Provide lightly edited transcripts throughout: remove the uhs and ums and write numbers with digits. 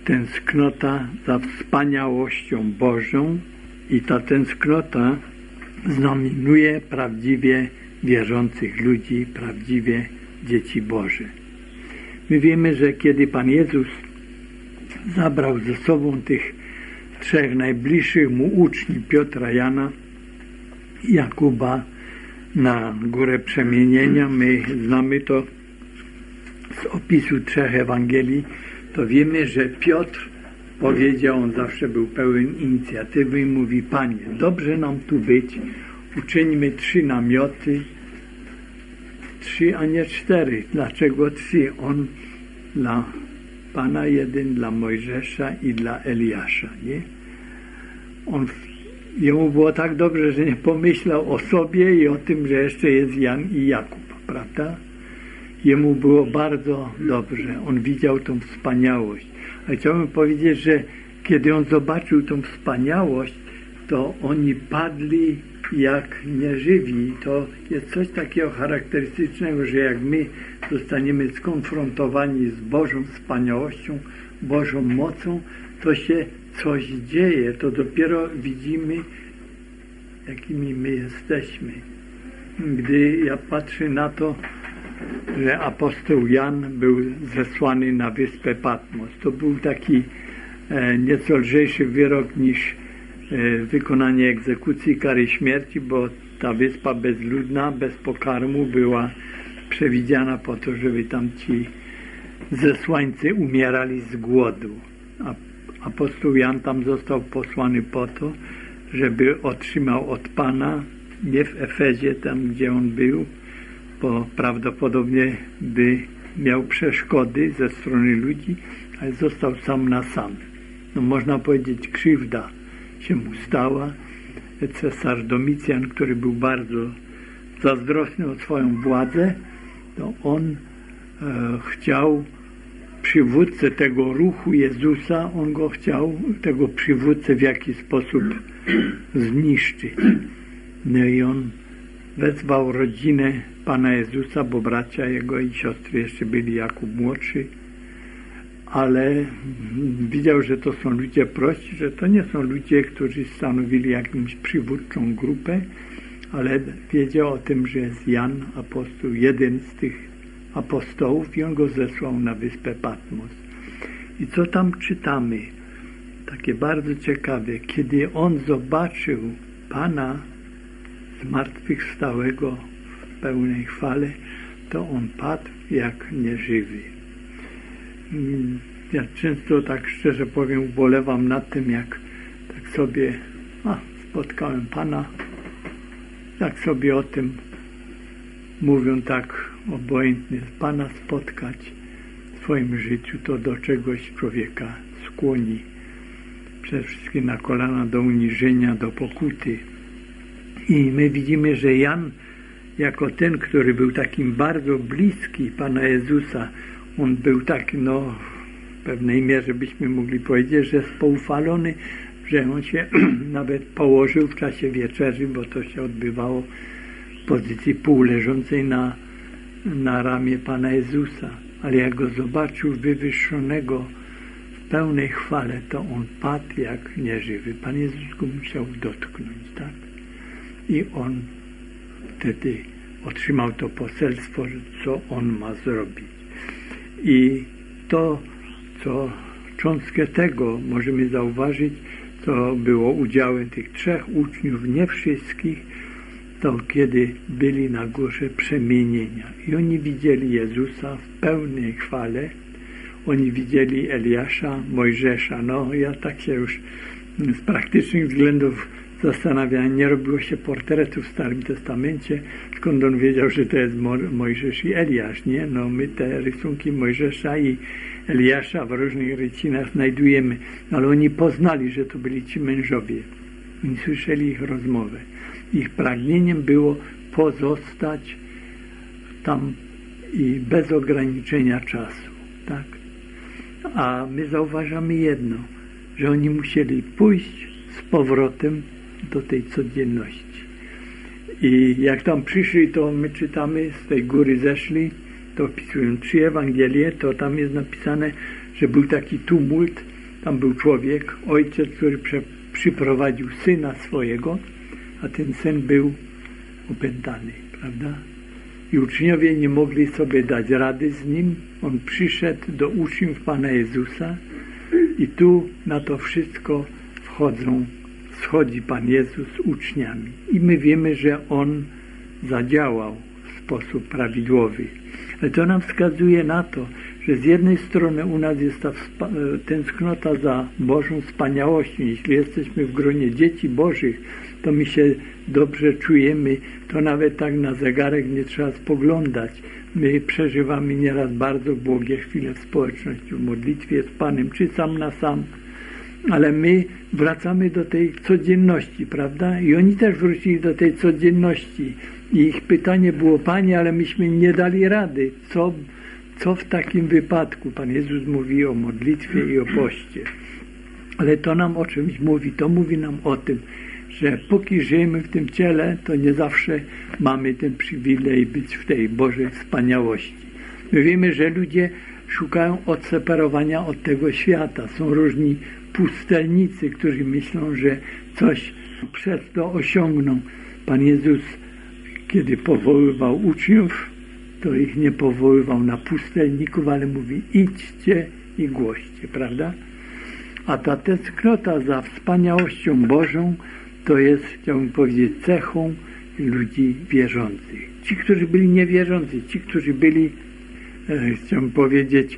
tęsknota za wspaniałością Bożą i ta tęsknota znaminuje prawdziwie wierzących ludzi, prawdziwie dzieci Boże. My wiemy, że kiedy Pan Jezus zabrał ze sobą tych trzech najbliższych mu uczniów, Piotra, Jana i Jakuba, na górę przemienienia, my znamy to z opisu trzech Ewangelii, to wiemy, że Piotr powiedział, on zawsze był pełen inicjatywy i mówi: Panie, dobrze nam tu być, uczyńmy 3 namioty, 3, a nie 4. Dlaczego 3? On dla Pana jeden, dla Mojżesza i dla Eliasza, nie? Jemu było tak dobrze, że nie pomyślał o sobie i o tym, że jeszcze jest Jan i Jakub, prawda? Jemu było bardzo dobrze. On widział tą wspaniałość. A chciałbym powiedzieć, że kiedy on zobaczył tą wspaniałość, to oni padli jak nieżywi. To jest coś takiego charakterystycznego, że jak my zostaniemy skonfrontowani z Bożą wspaniałością, Bożą mocą, to się coś dzieje. To dopiero widzimy, jakimi my jesteśmy. Gdy ja patrzę na to, że apostoł Jan był zesłany na wyspę Patmos, to był taki nieco lżejszy wyrok niż wykonanie egzekucji, kary śmierci, bo ta wyspa bezludna, bez pokarmu była przewidziana po to, żeby tam ci zesłańcy umierali z głodu. A apostoł Jan tam został posłany po to, żeby otrzymał od Pana, nie w Efezie, tam gdzie on był, bo prawdopodobnie by miał przeszkody ze strony ludzi, ale został sam na sam. No można powiedzieć, krzywda się mu stała. Cesarz Domicjan, który był bardzo zazdrosny o swoją władzę, to on chciał przywódcę tego ruchu Jezusa, on go chciał, tego przywódcę, w jakiś sposób zniszczyć. No i on wezwał rodzinę Pana Jezusa, bo bracia jego i siostry jeszcze byli, Jakub młodszy, ale widział, że to są ludzie prości, że to nie są ludzie, którzy stanowili jakąś przywódczą grupę, ale wiedział o tym, że jest Jan, apostoł, jeden z tych apostołów, i on go zesłał na wyspę Patmos. I co tam czytamy? Takie bardzo ciekawe. Kiedy on zobaczył Pana zmartwychwstałego w pełnej chwale, to on padł jak nieżywy. Ja często, tak szczerze powiem, ubolewam nad tym, jak tak sobie spotkałem Pana, jak sobie o tym mówią tak obojętnie. Pana spotkać w swoim życiu, to do czegoś człowieka skłoni. Przede wszystkim na kolana, do uniżenia, do pokuty. I my widzimy, że Jan, jako ten, który był takim bardzo bliski Pana Jezusa, on był tak, w pewnej mierze byśmy mogli powiedzieć, że spoufalony, że on się nawet położył w czasie wieczerzy, bo to się odbywało w pozycji półleżącej na ramię Pana Jezusa. Ale jak go zobaczył wywyższonego w pełnej chwale, to on padł jak nieżywy. Pan Jezus go musiał dotknąć, tak? I on wtedy otrzymał to poselstwo, co on ma zrobić. I to, co cząstkę tego możemy zauważyć, co było udziałem tych trzech uczniów, nie wszystkich, to kiedy byli na górze przemienienia. I oni widzieli Jezusa w pełnej chwale, oni widzieli Eliasza, Mojżesza. Ja tak się już z praktycznych względów zastanawiałem, nie robiło się portretów w Starym Testamencie, skąd on wiedział, że to jest Mojżesz i Eliasz, nie? My te rysunki Mojżesza i Eliasza w różnych rycinach znajdujemy, ale oni poznali, że to byli ci mężowie. Oni słyszeli ich rozmowę. Ich pragnieniem było pozostać tam i bez ograniczenia czasu, tak? A my zauważamy jedno, że oni musieli pójść z powrotem do tej codzienności. I jak tam przyszli, to my czytamy, z tej góry zeszli, to opisują 3 Ewangelie, to tam jest napisane, że był taki tumult tam był człowiek, ojciec, który przyprowadził syna swojego, a ten syn był opętany, prawda? I uczniowie nie mogli sobie dać rady z nim. On przyszedł do uczniów Pana Jezusa i tu na to wszystko schodzi Pan Jezus z uczniami. I my wiemy, że On zadziałał w sposób prawidłowy. Ale to nam wskazuje na to, że z jednej strony u nas jest ta tęsknota za Bożą wspaniałością. Jeśli jesteśmy w gronie dzieci Bożych, to my się dobrze czujemy, to nawet tak na zegarek nie trzeba spoglądać. My przeżywamy nieraz bardzo błogie chwile w społeczności, w modlitwie z Panem, czy sam na sam. Ale my wracamy do tej codzienności, prawda? I oni też wrócili do tej codzienności. I ich pytanie było: Panie, ale myśmy nie dali rady. Co w takim wypadku? Pan Jezus mówi o modlitwie i o poście. Ale to nam o czymś mówi. To mówi nam o tym, że póki żyjemy w tym ciele, to nie zawsze mamy ten przywilej być w tej Bożej wspaniałości. My wiemy, że ludzie szukają odseparowania od tego świata. Są różni pustelnicy, którzy myślą, że coś przez to osiągną. Pan Jezus, kiedy powoływał uczniów, to ich nie powoływał na pustelników, ale mówi: idźcie i głoście, prawda? A ta tęsknota za wspaniałością Bożą to jest, chciałbym powiedzieć, cechą ludzi wierzących. Ci, którzy byli niewierzący, ci, którzy byli, chciałbym powiedzieć,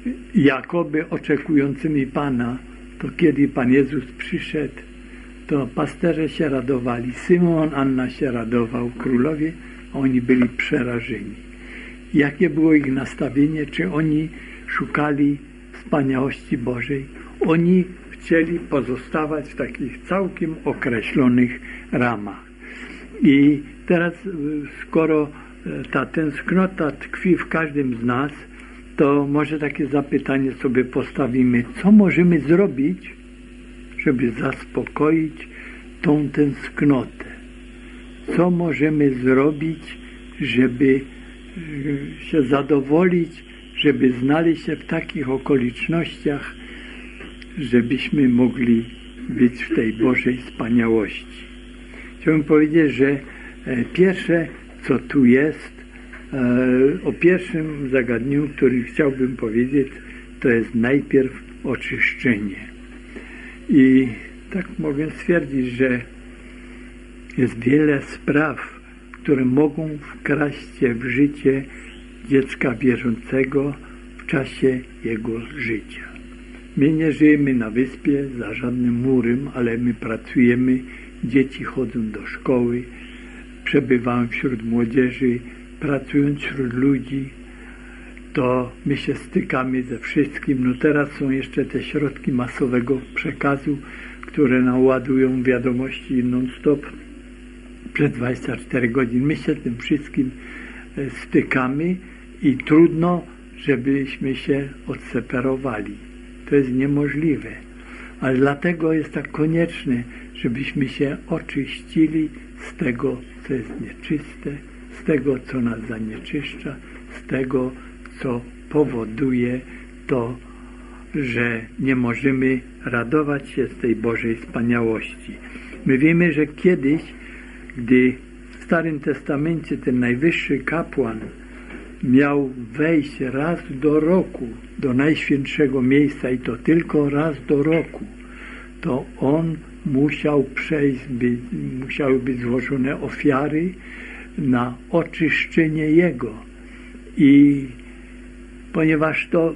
jakoby oczekującymi Pana, to kiedy Pan Jezus przyszedł, to pasterze się radowali, Szymon, Anna się radował, królowie, a oni byli przerażeni. Jakie było ich nastawienie? Czy oni szukali wspaniałości Bożej? Oni chcieli pozostawać w takich całkiem określonych ramach. I teraz, skoro ta tęsknota tkwi w każdym z nas, to może takie zapytanie sobie postawimy: co możemy zrobić, żeby zaspokoić tą tęsknotę? Co możemy zrobić, żeby się zadowolić, żeby znaleźć się w takich okolicznościach, żebyśmy mogli być w tej Bożej wspaniałości? Chciałbym powiedzieć, że pierwsze, co tu jest, o pierwszym zagadnieniu, który chciałbym powiedzieć, to jest najpierw oczyszczenie. I tak mogę stwierdzić, że jest wiele spraw, które mogą wkraść się w życie dziecka wierzącego w czasie jego życia. My nie żyjemy na wyspie za żadnym murem, ale my pracujemy, dzieci chodzą do szkoły, przebywamy wśród młodzieży, pracując wśród ludzi, to my się stykamy ze wszystkim. No teraz są jeszcze te środki masowego przekazu, które nam ładują wiadomości non-stop przez 24 godziny. My się tym wszystkim stykamy i trudno, żebyśmy się odseparowali. To jest niemożliwe. Ale dlatego jest tak konieczne, żebyśmy się oczyścili z tego, co jest nieczyste, z tego, co nas zanieczyszcza, z tego, co powoduje to, że nie możemy radować się z tej Bożej wspaniałości. My wiemy, że kiedyś, gdy w Starym Testamencie ten najwyższy kapłan miał wejść raz do roku do najświętszego miejsca i to tylko raz do roku, to on musiał musiały być złożone ofiary na oczyszczenie jego. I ponieważ to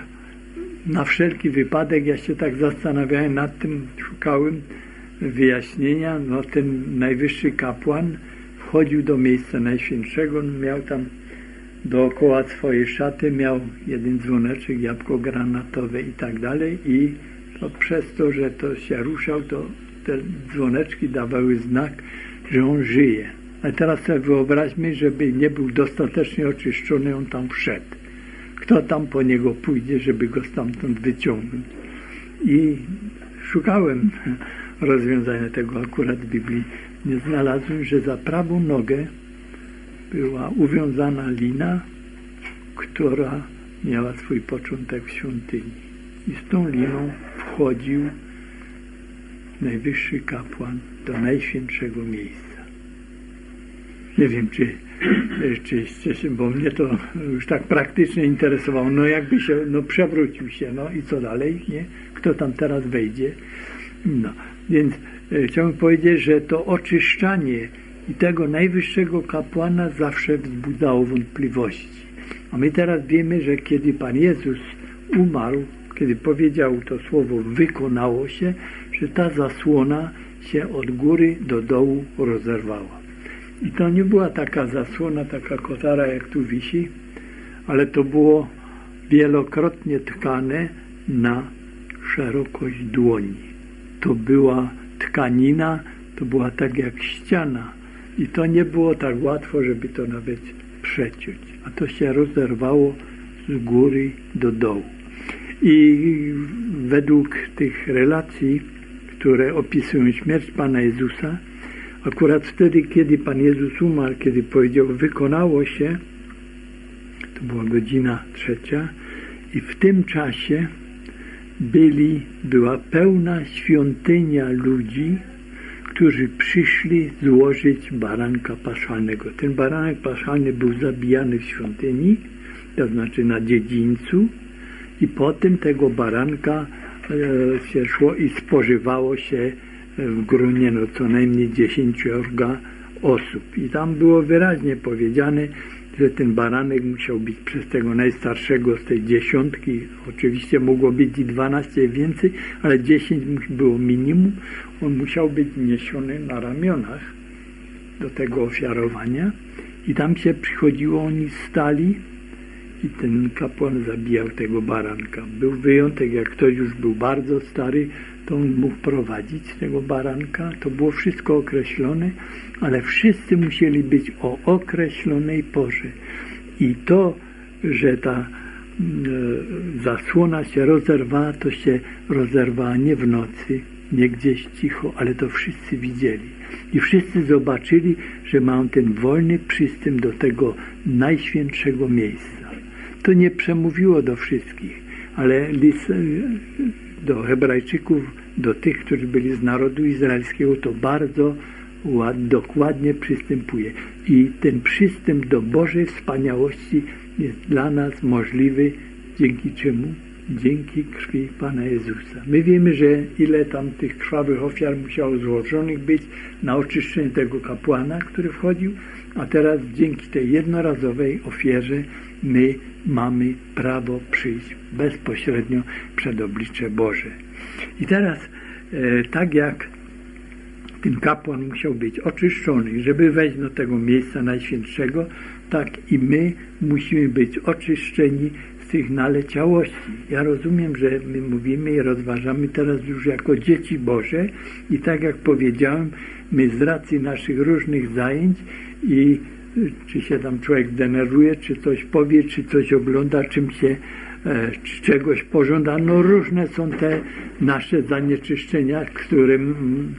na wszelki wypadek, ja się tak zastanawiałem nad tym, szukałem wyjaśnienia, no ten najwyższy kapłan wchodził do miejsca najświętszego, miał tam dookoła swojej szaty, miał jeden dzwoneczek, jabłko granatowe i tak dalej, i to przez to, że to się ruszał, to te dzwoneczki dawały znak, że on żyje. A teraz sobie wyobraźmy, żeby nie był dostatecznie oczyszczony, on tam wszedł. Kto tam po niego pójdzie, żeby go stamtąd wyciągnąć? I szukałem rozwiązania tego akurat w Biblii. Nie znalazłem, że za prawą nogę była uwiązana lina, która miała swój początek w świątyni. i z tą liną wchodził najwyższy kapłan do najświętszego miejsca. Nie wiem, czy bo mnie to już tak praktycznie interesowało. No jakby się, przewrócił się, i co dalej, nie? Kto tam teraz wejdzie? No, więc chciałbym powiedzieć, że to oczyszczanie i tego najwyższego kapłana zawsze wzbudzało wątpliwości. A my teraz wiemy, że kiedy Pan Jezus umarł, kiedy powiedział to słowo wykonało się, że ta zasłona się od góry do dołu rozerwała. I to nie była taka zasłona, taka kotara jak tu wisi, ale to było wielokrotnie tkane na szerokość dłoni. To była tkanina, to była tak jak ściana i to nie było tak łatwo, żeby to nawet przeciąć. A to się rozerwało z góry do dołu. I według tych relacji, które opisują śmierć Pana Jezusa, akurat wtedy, kiedy Pan Jezus umarł, kiedy powiedział wykonało się, to była godzina 3 i w tym czasie była pełna świątynia ludzi, którzy przyszli złożyć baranka paschalnego. Ten baranek paschalny był zabijany w świątyni, to znaczy na dziedzińcu, i potem tego baranka się szło i spożywało się w gronie co najmniej 10 osób. I tam było wyraźnie powiedziane, że ten baranek musiał być przez tego najstarszego z tej 10, oczywiście mogło być i 12 więcej, ale 10 było minimum. On musiał być niesiony na ramionach do tego ofiarowania i tam się przychodziło, oni stali i ten kapłan zabijał tego baranka. Był wyjątek, jak ktoś już był bardzo stary, to on mógł prowadzić tego baranka. To było wszystko określone, ale wszyscy musieli być o określonej porze. I to, że ta zasłona się rozerwała, to się rozerwała nie w nocy, nie gdzieś cicho, ale to wszyscy widzieli. I wszyscy zobaczyli, że mają ten wolny przystęp do tego najświętszego miejsca. To nie przemówiło do wszystkich, ale list do Hebrajczyków, do tych, którzy byli z narodu izraelskiego, to bardzo dokładnie przystępuje. I ten przystęp do Bożej wspaniałości jest dla nas możliwy dzięki czemu? Dzięki krwi Pana Jezusa. My wiemy, że ile tam tych krwawych ofiar musiało złożonych być na oczyszczenie tego kapłana, który wchodził, a teraz dzięki tej jednorazowej ofierze my mamy prawo przyjść bezpośrednio przed oblicze Boże. I teraz tak jak ten kapłan musiał być oczyszczony, żeby wejść do tego miejsca najświętszego, tak i my musimy być oczyszczeni z tych naleciałości. Ja rozumiem, że my mówimy i rozważamy teraz już jako dzieci Boże i tak jak powiedziałem, my z racji naszych różnych zajęć i czy się tam człowiek denerwuje, czy coś powie, czy coś ogląda, czym się czy czegoś pożąda. No różne są te nasze zanieczyszczenia, którym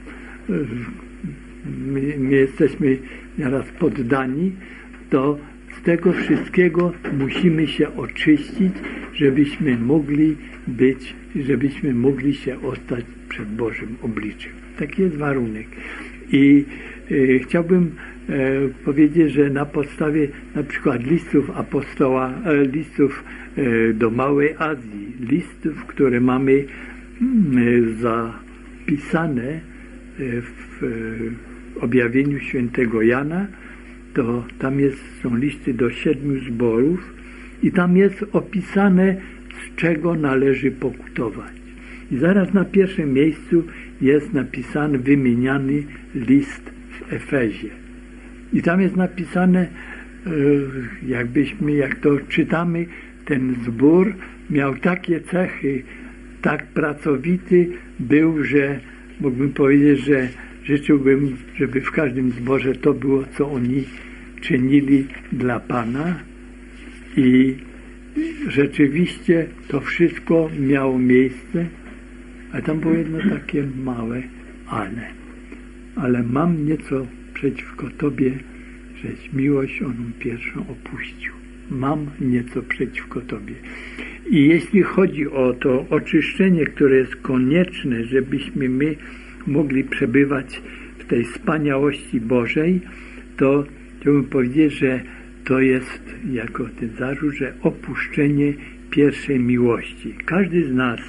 my jesteśmy nieraz poddani, to z tego wszystkiego musimy się oczyścić, żebyśmy mogli się ostać przed Bożym obliczem. Taki jest warunek. I chciałbym powiedzieć, że na podstawie na przykład listów do Małej Azji, listów, które mamy zapisane w objawieniu świętego Jana, to tam są listy do 7 zborów i tam jest opisane, z czego należy pokutować. I zaraz na pierwszym miejscu jest napisany, wymieniany list w Efezie. I tam jest napisane, jak to czytamy, ten zbór miał takie cechy, tak pracowity był, że mógłbym powiedzieć, że życzyłbym, żeby w każdym zborze to było, co oni czynili dla Pana. I rzeczywiście to wszystko miało miejsce, a tam było jedno takie małe ale mam nieco przeciwko Tobie, żeś miłość oną pierwszą opuścił. mam nieco przeciwko Tobie. I jeśli chodzi o to oczyszczenie, które jest konieczne, żebyśmy my mogli przebywać w tej wspaniałości Bożej, to chciałbym powiedzieć, że to jest jako ten zarzut, że opuszczenie pierwszej miłości. Każdy z nas,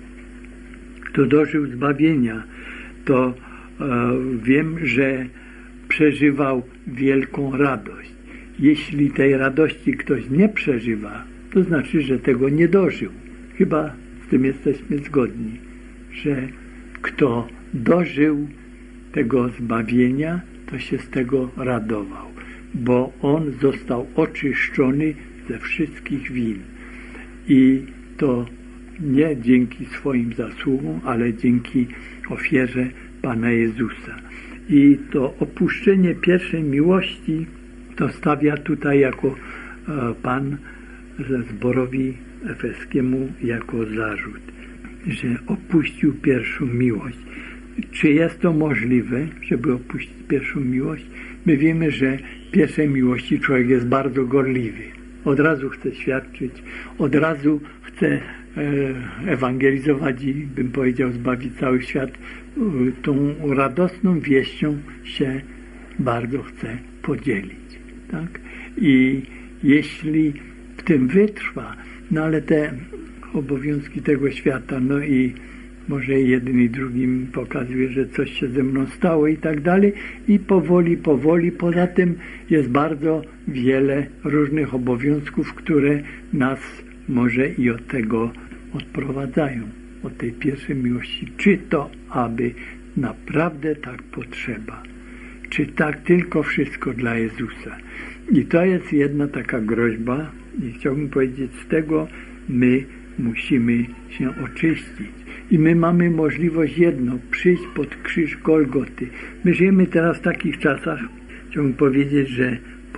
kto dożył zbawienia, to wiem, że przeżywał wielką radość. Jeśli tej radości ktoś nie przeżywa, to znaczy, że tego nie dożył. Chyba z tym jesteśmy zgodni, że kto dożył tego zbawienia, to się z tego radował, bo on został oczyszczony ze wszystkich win. I to nie dzięki swoim zasługom, ale dzięki ofierze Pana Jezusa. I to opuszczenie pierwszej miłości to stawia tutaj jako Pan zborowi efeskiemu jako zarzut, że opuścił pierwszą miłość. Czy jest to możliwe, żeby opuścić pierwszą miłość? My wiemy, że w pierwszej miłości człowiek jest bardzo gorliwy. Od razu chce świadczyć, od razu chce ewangelizować i, bym powiedział, zbawić cały świat. Tą radosną wieścią się bardzo chce podzielić. Tak? I jeśli w tym wytrwa, no ale te obowiązki tego świata, no i może jeden i drugim pokazuje, że coś się ze mną stało i tak dalej, i powoli, poza tym jest bardzo wiele różnych obowiązków, które nas może i od tego odprowadzają, od tej pierwszej miłości. Czy to, aby naprawdę tak potrzeba, czy tak tylko wszystko dla Jezusa. I to jest jedna taka groźba i chciałbym powiedzieć, z tego my musimy się oczyścić. I my mamy możliwość przyjść pod krzyż Golgoty. My żyjemy teraz w takich czasach, chciałbym powiedzieć, że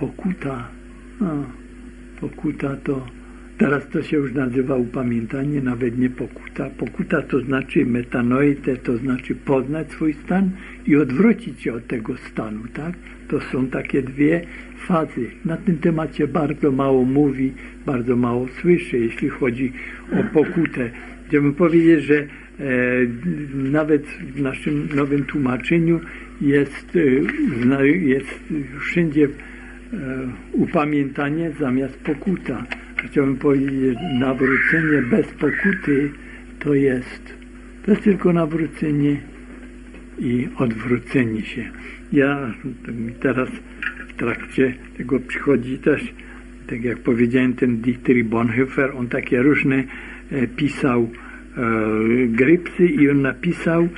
pokuta to, teraz to się już nazywa upamiętanie, nawet nie pokuta. Pokuta to znaczy metanoite, to znaczy poznać swój stan i odwrócić się od tego stanu, tak? To są takie dwie fazy. Na tym temacie bardzo mało mówi, bardzo mało słyszę, jeśli chodzi o pokutę. Chciałbym powiedzieć, że nawet w naszym nowym tłumaczeniu jest wszędzie upamiętanie zamiast pokuta. Chciałbym powiedzieć, że nawrócenie bez pokuty to jest tylko nawrócenie i odwrócenie się. Ja teraz w trakcie tego przychodzi też, tak jak powiedziałem, ten Dietrich Bonhoeffer, on takie różne pisał grypsy i on napisał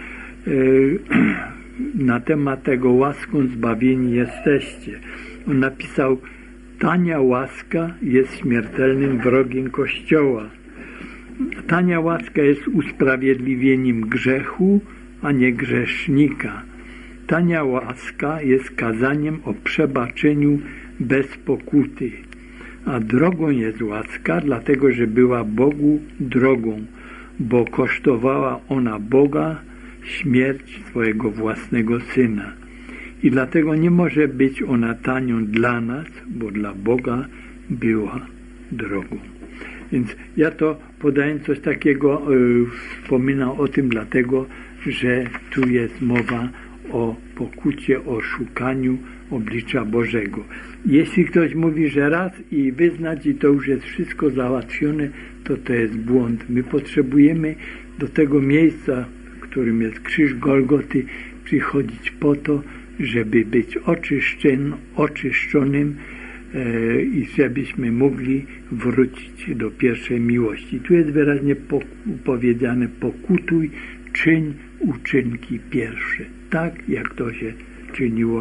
na temat tego łaską zbawieni jesteście. On napisał: tania łaska jest śmiertelnym wrogiem Kościoła. Tania łaska jest usprawiedliwieniem grzechu, a nie grzesznika. Tania łaska jest kazaniem o przebaczeniu bez pokuty. A drogą jest łaska, dlatego że była Bogu drogą, bo kosztowała ona Boga śmierć swojego własnego Syna. I dlatego nie może być ona tanią dla nas, bo dla Boga była drogą. Więc ja to podając coś takiego, wspominam o tym dlatego, że tu jest mowa o pokucie, o szukaniu oblicza Bożego. Jeśli ktoś mówi, że raz i wyznać i to już jest wszystko załatwione, to jest błąd. My potrzebujemy do tego miejsca, w którym jest krzyż Golgoty, przychodzić po to, żeby być oczyszczonym i żebyśmy mogli wrócić do pierwszej miłości. Tu jest wyraźnie powiedziane: pokutuj, czyń uczynki pierwsze. Tak jak to się czyniło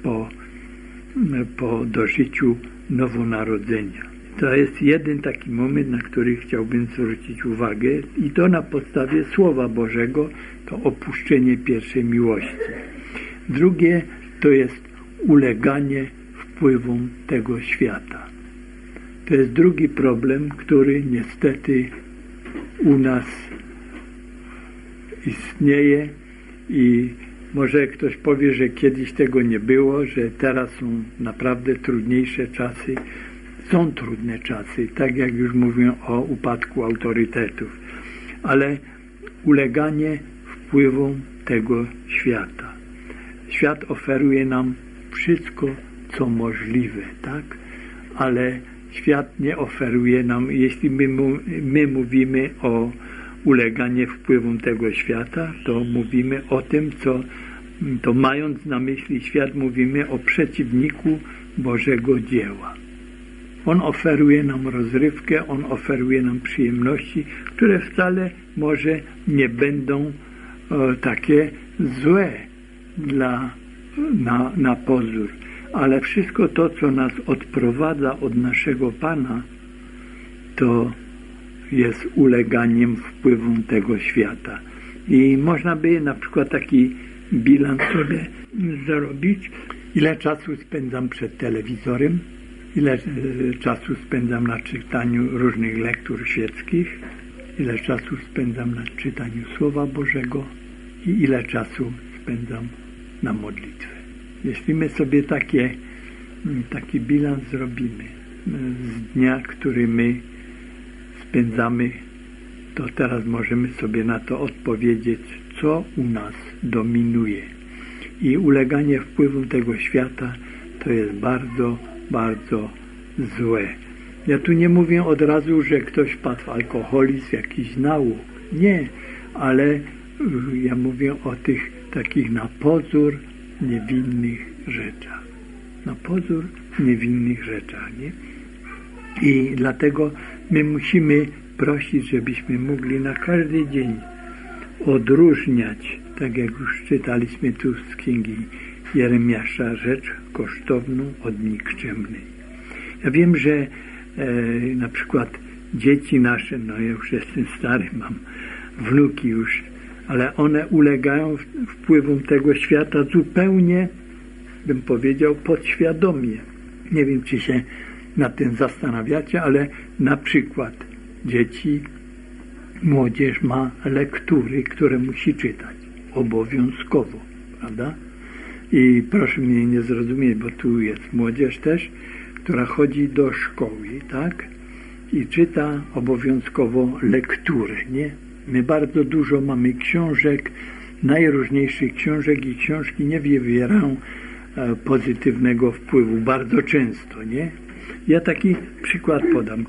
po dożyciu nowonarodzenia. To jest jeden taki moment, na który chciałbym zwrócić uwagę, i to na podstawie Słowa Bożego, to opuszczenie pierwszej miłości. Drugie to jest uleganie wpływom tego świata. To jest drugi problem, który niestety u nas istnieje i może ktoś powie, że kiedyś tego nie było, że teraz są naprawdę trudniejsze czasy. Są trudne czasy, tak jak już mówię o upadku autorytetów, ale uleganie wpływom tego świata. Świat oferuje nam wszystko, co możliwe, tak? Ale świat nie oferuje nam, jeśli my mówimy o uleganie wpływom tego świata, to mówimy o tym, to mając na myśli świat, mówimy o przeciwniku Bożego dzieła. On oferuje nam rozrywkę, on oferuje nam przyjemności, które wcale może nie będą takie złe na pozór. Ale wszystko to, co nas odprowadza od naszego Pana, to jest uleganiem wpływom tego świata. I można by na przykład taki bilans sobie zrobić, ile czasu spędzam przed telewizorem, ile czasu spędzam na czytaniu różnych lektur świeckich, ile czasu spędzam na czytaniu Słowa Bożego i ile czasu spędzam na modlitwę. Jeśli my sobie taki bilans zrobimy z dnia, który my spędzamy, to teraz możemy sobie na to odpowiedzieć, co u nas dominuje. I uleganie wpływom tego świata to jest bardzo, bardzo złe. Ja tu nie mówię od razu, że ktoś wpadł w alkoholizm, jakiś nałóg. Nie, ale ja mówię o tych takich na pozór niewinnych rzeczach. Na pozór niewinnych rzeczach, nie? I dlatego my musimy prosić, żebyśmy mogli na każdy dzień odróżniać, tak jak już czytaliśmy tu z księgi Jeremiasza, rzecz kosztowną od nikczemnej. Ja wiem, że na przykład dzieci nasze, no ja już jestem stary, mam wnuki już, ale one ulegają wpływom tego świata zupełnie, bym powiedział, podświadomie. Nie wiem, czy się nad tym zastanawiacie, ale na przykład dzieci, młodzież ma lektury, które musi czytać obowiązkowo, prawda? I proszę mnie nie zrozumieć, bo tu jest młodzież też, która chodzi do szkoły, tak? I czyta obowiązkowo lekturę, nie? My bardzo dużo mamy książek, najróżniejszych książek i książki nie wywierają pozytywnego wpływu, bardzo często, nie? Ja taki przykład podam.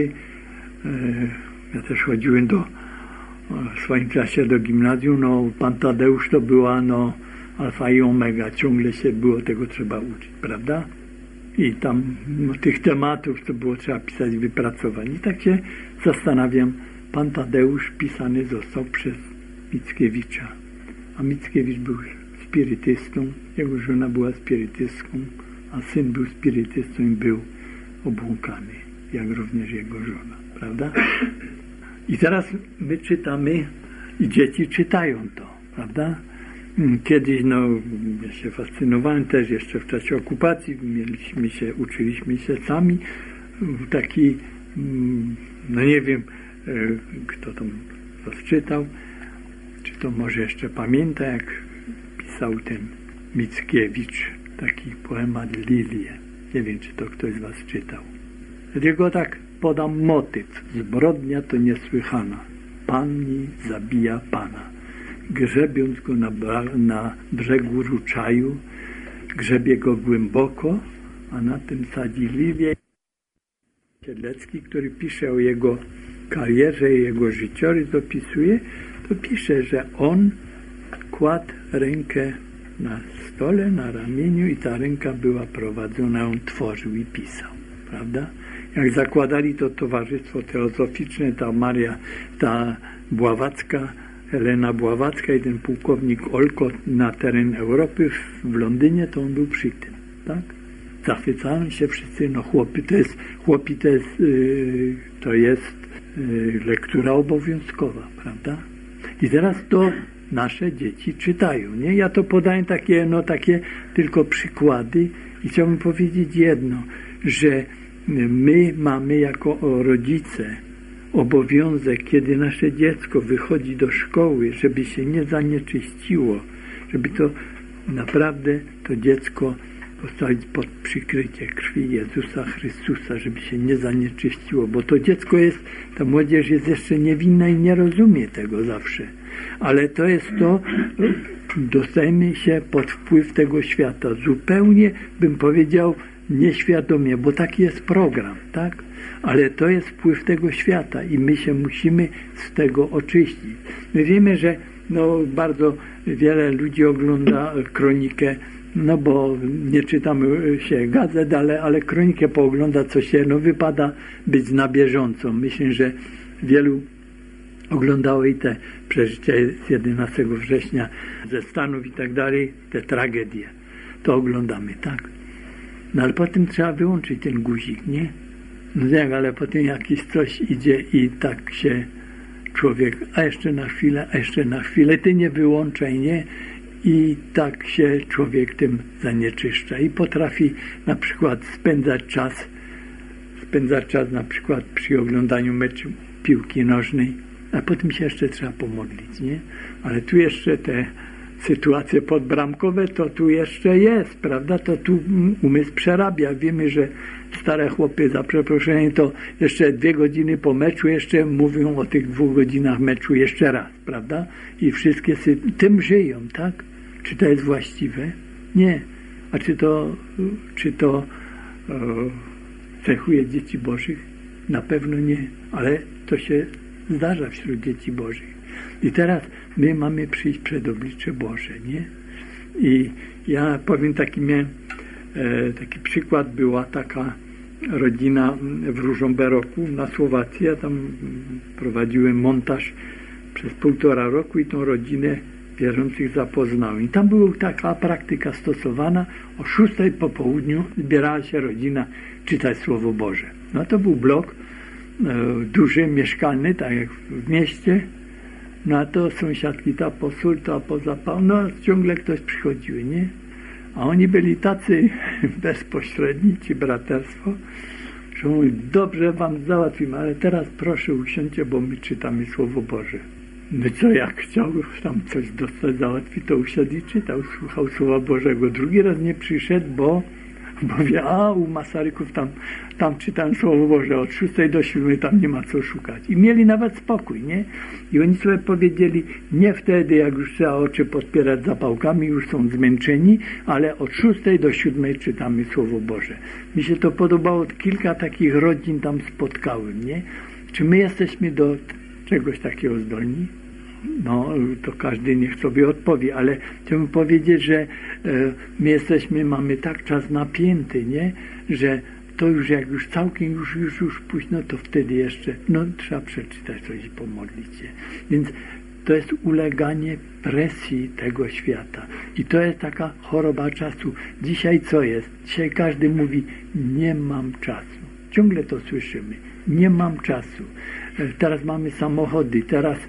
Ja też chodziłem w swoim czasie do gimnazjum, no pan Tadeusz to była alfa i omega, ciągle się było tego trzeba uczyć, prawda? I tam tych tematów to było trzeba pisać wypracowań. I tak się zastanawiam, pan Tadeusz pisany został przez Mickiewicza, a Mickiewicz był spirytystą, jego żona była spirytystką, a syn był spirytystą i był obłąkany, jak również jego żona, prawda? I teraz my czytamy i dzieci czytają to, prawda? Kiedyś, ja się fascynowałem też jeszcze w czasie okupacji, uczyliśmy się sami, taki, nie wiem, kto to czytał, czy to może jeszcze pamięta, jak pisał ten Mickiewicz, taki poemat Lilię. Nie wiem, czy to ktoś z was czytał. Dlatego tak podam motyw. Zbrodnia to niesłychana. Pani zabija pana. Grzebiąc go na brzegu ruczaju, grzebie go głęboko, a na tym sadzi lilię. Siedlecki, który pisze o jego karierze i jego życiorys opisuje, to pisze, że on kładł rękę na stole, na ramieniu i ta ręka była prowadzona, on tworzył i pisał, prawda? Jak zakładali to Towarzystwo Teozoficzne, ta Bławacka, Helena Bławacka i ten pułkownik Olkot na teren Europy w Londynie, to on był przy tym, tak? Zachwycałem się wszyscy, chłopi to jest lektura obowiązkowa, prawda? I teraz to nasze dzieci czytają, nie? Ja to podaję takie tylko przykłady i chciałbym powiedzieć jedno, że my mamy jako rodzice obowiązek, kiedy nasze dziecko wychodzi do szkoły, żeby się nie zanieczyściło, żeby to naprawdę to dziecko postawić pod przykrycie krwi Jezusa Chrystusa, żeby się nie zanieczyściło, bo to dziecko jest, ta młodzież jest jeszcze niewinna i nie rozumie tego zawsze. Ale to jest to, dostajemy się pod wpływ tego świata. Zupełnie bym powiedział nieświadomie, bo taki jest program, tak? Ale to jest wpływ tego świata i my się musimy z tego oczyścić. My wiemy, że bardzo wiele ludzi ogląda kronikę, bo nie czytamy się gazet, ale kronikę poogląda, co się, wypada być na bieżąco. Myślę, że wielu oglądało i te przeżycia z 11 września ze Stanów i tak dalej, te tragedie. To oglądamy, tak? Ale potem trzeba wyłączyć ten guzik, nie? Ale potem jakiś coś idzie i tak się człowiek, a jeszcze na chwilę, ty nie wyłączaj, nie? I tak się człowiek tym zanieczyszcza i potrafi na przykład spędzać czas na przykład przy oglądaniu meczu piłki nożnej, a potem się jeszcze trzeba pomodlić, nie? Ale tu jeszcze te sytuacje podbramkowe, to tu jeszcze jest, prawda? To tu umysł przerabia. Wiemy, że stare chłopy, za przeproszeniem, to jeszcze 2 godziny po meczu jeszcze mówią o tych 2 godzinach meczu jeszcze raz, prawda? I wszystkie tym żyją, tak? Czy to jest właściwe? Nie. A czy to cechuje dzieci Bożych? Na pewno nie, ale to się zdarza wśród dzieci Bożych. I teraz my mamy przyjść przed oblicze Boże, nie? I ja powiem taki taki przykład, była taka rodzina w Ružomberoku na Słowacji. Ja tam prowadziłem montaż przez 1,5 roku i tą rodzinę wierzących zapoznałem. I tam była taka praktyka stosowana. O 6 po południu zbierała się rodzina czytać Słowo Boże. To był blok duży, mieszkalny, tak jak w mieście. A to sąsiadki, ta posól, ta pozapał. Ciągle ktoś przychodził, nie? A oni byli tacy bezpośredni, ci braterstwo, że mówią, dobrze wam załatwimy, ale teraz proszę usiądźcie, bo my czytamy Słowo Boże. Co, jak chciał tam coś dostać, załatwić, to usiadł i czytał, słuchał Słowa Bożego. Drugi raz nie przyszedł, bo wie, u Masaryków tam czytałem Słowo Boże, od 6 do 7 tam nie ma co szukać. I mieli nawet spokój, nie? I oni sobie powiedzieli, nie wtedy, jak już trzeba oczy podpierać zapałkami, już są zmęczeni, ale od 6 do 7 czytamy Słowo Boże. Mi się to podobało, kilka takich rodzin tam spotkałem, nie? Czy my jesteśmy do czegoś takiego zdolni? To każdy niech sobie odpowie, ale chciałbym powiedzieć, że my mamy tak czas napięty, nie? Że to już jak już całkiem już późno, to wtedy jeszcze trzeba przeczytać coś i pomodlić się. Więc to jest uleganie presji tego świata. I to jest taka choroba czasu. Dzisiaj co jest? Dzisiaj każdy mówi, nie mam czasu. Ciągle to słyszymy. Nie mam czasu. Teraz mamy samochody. Teraz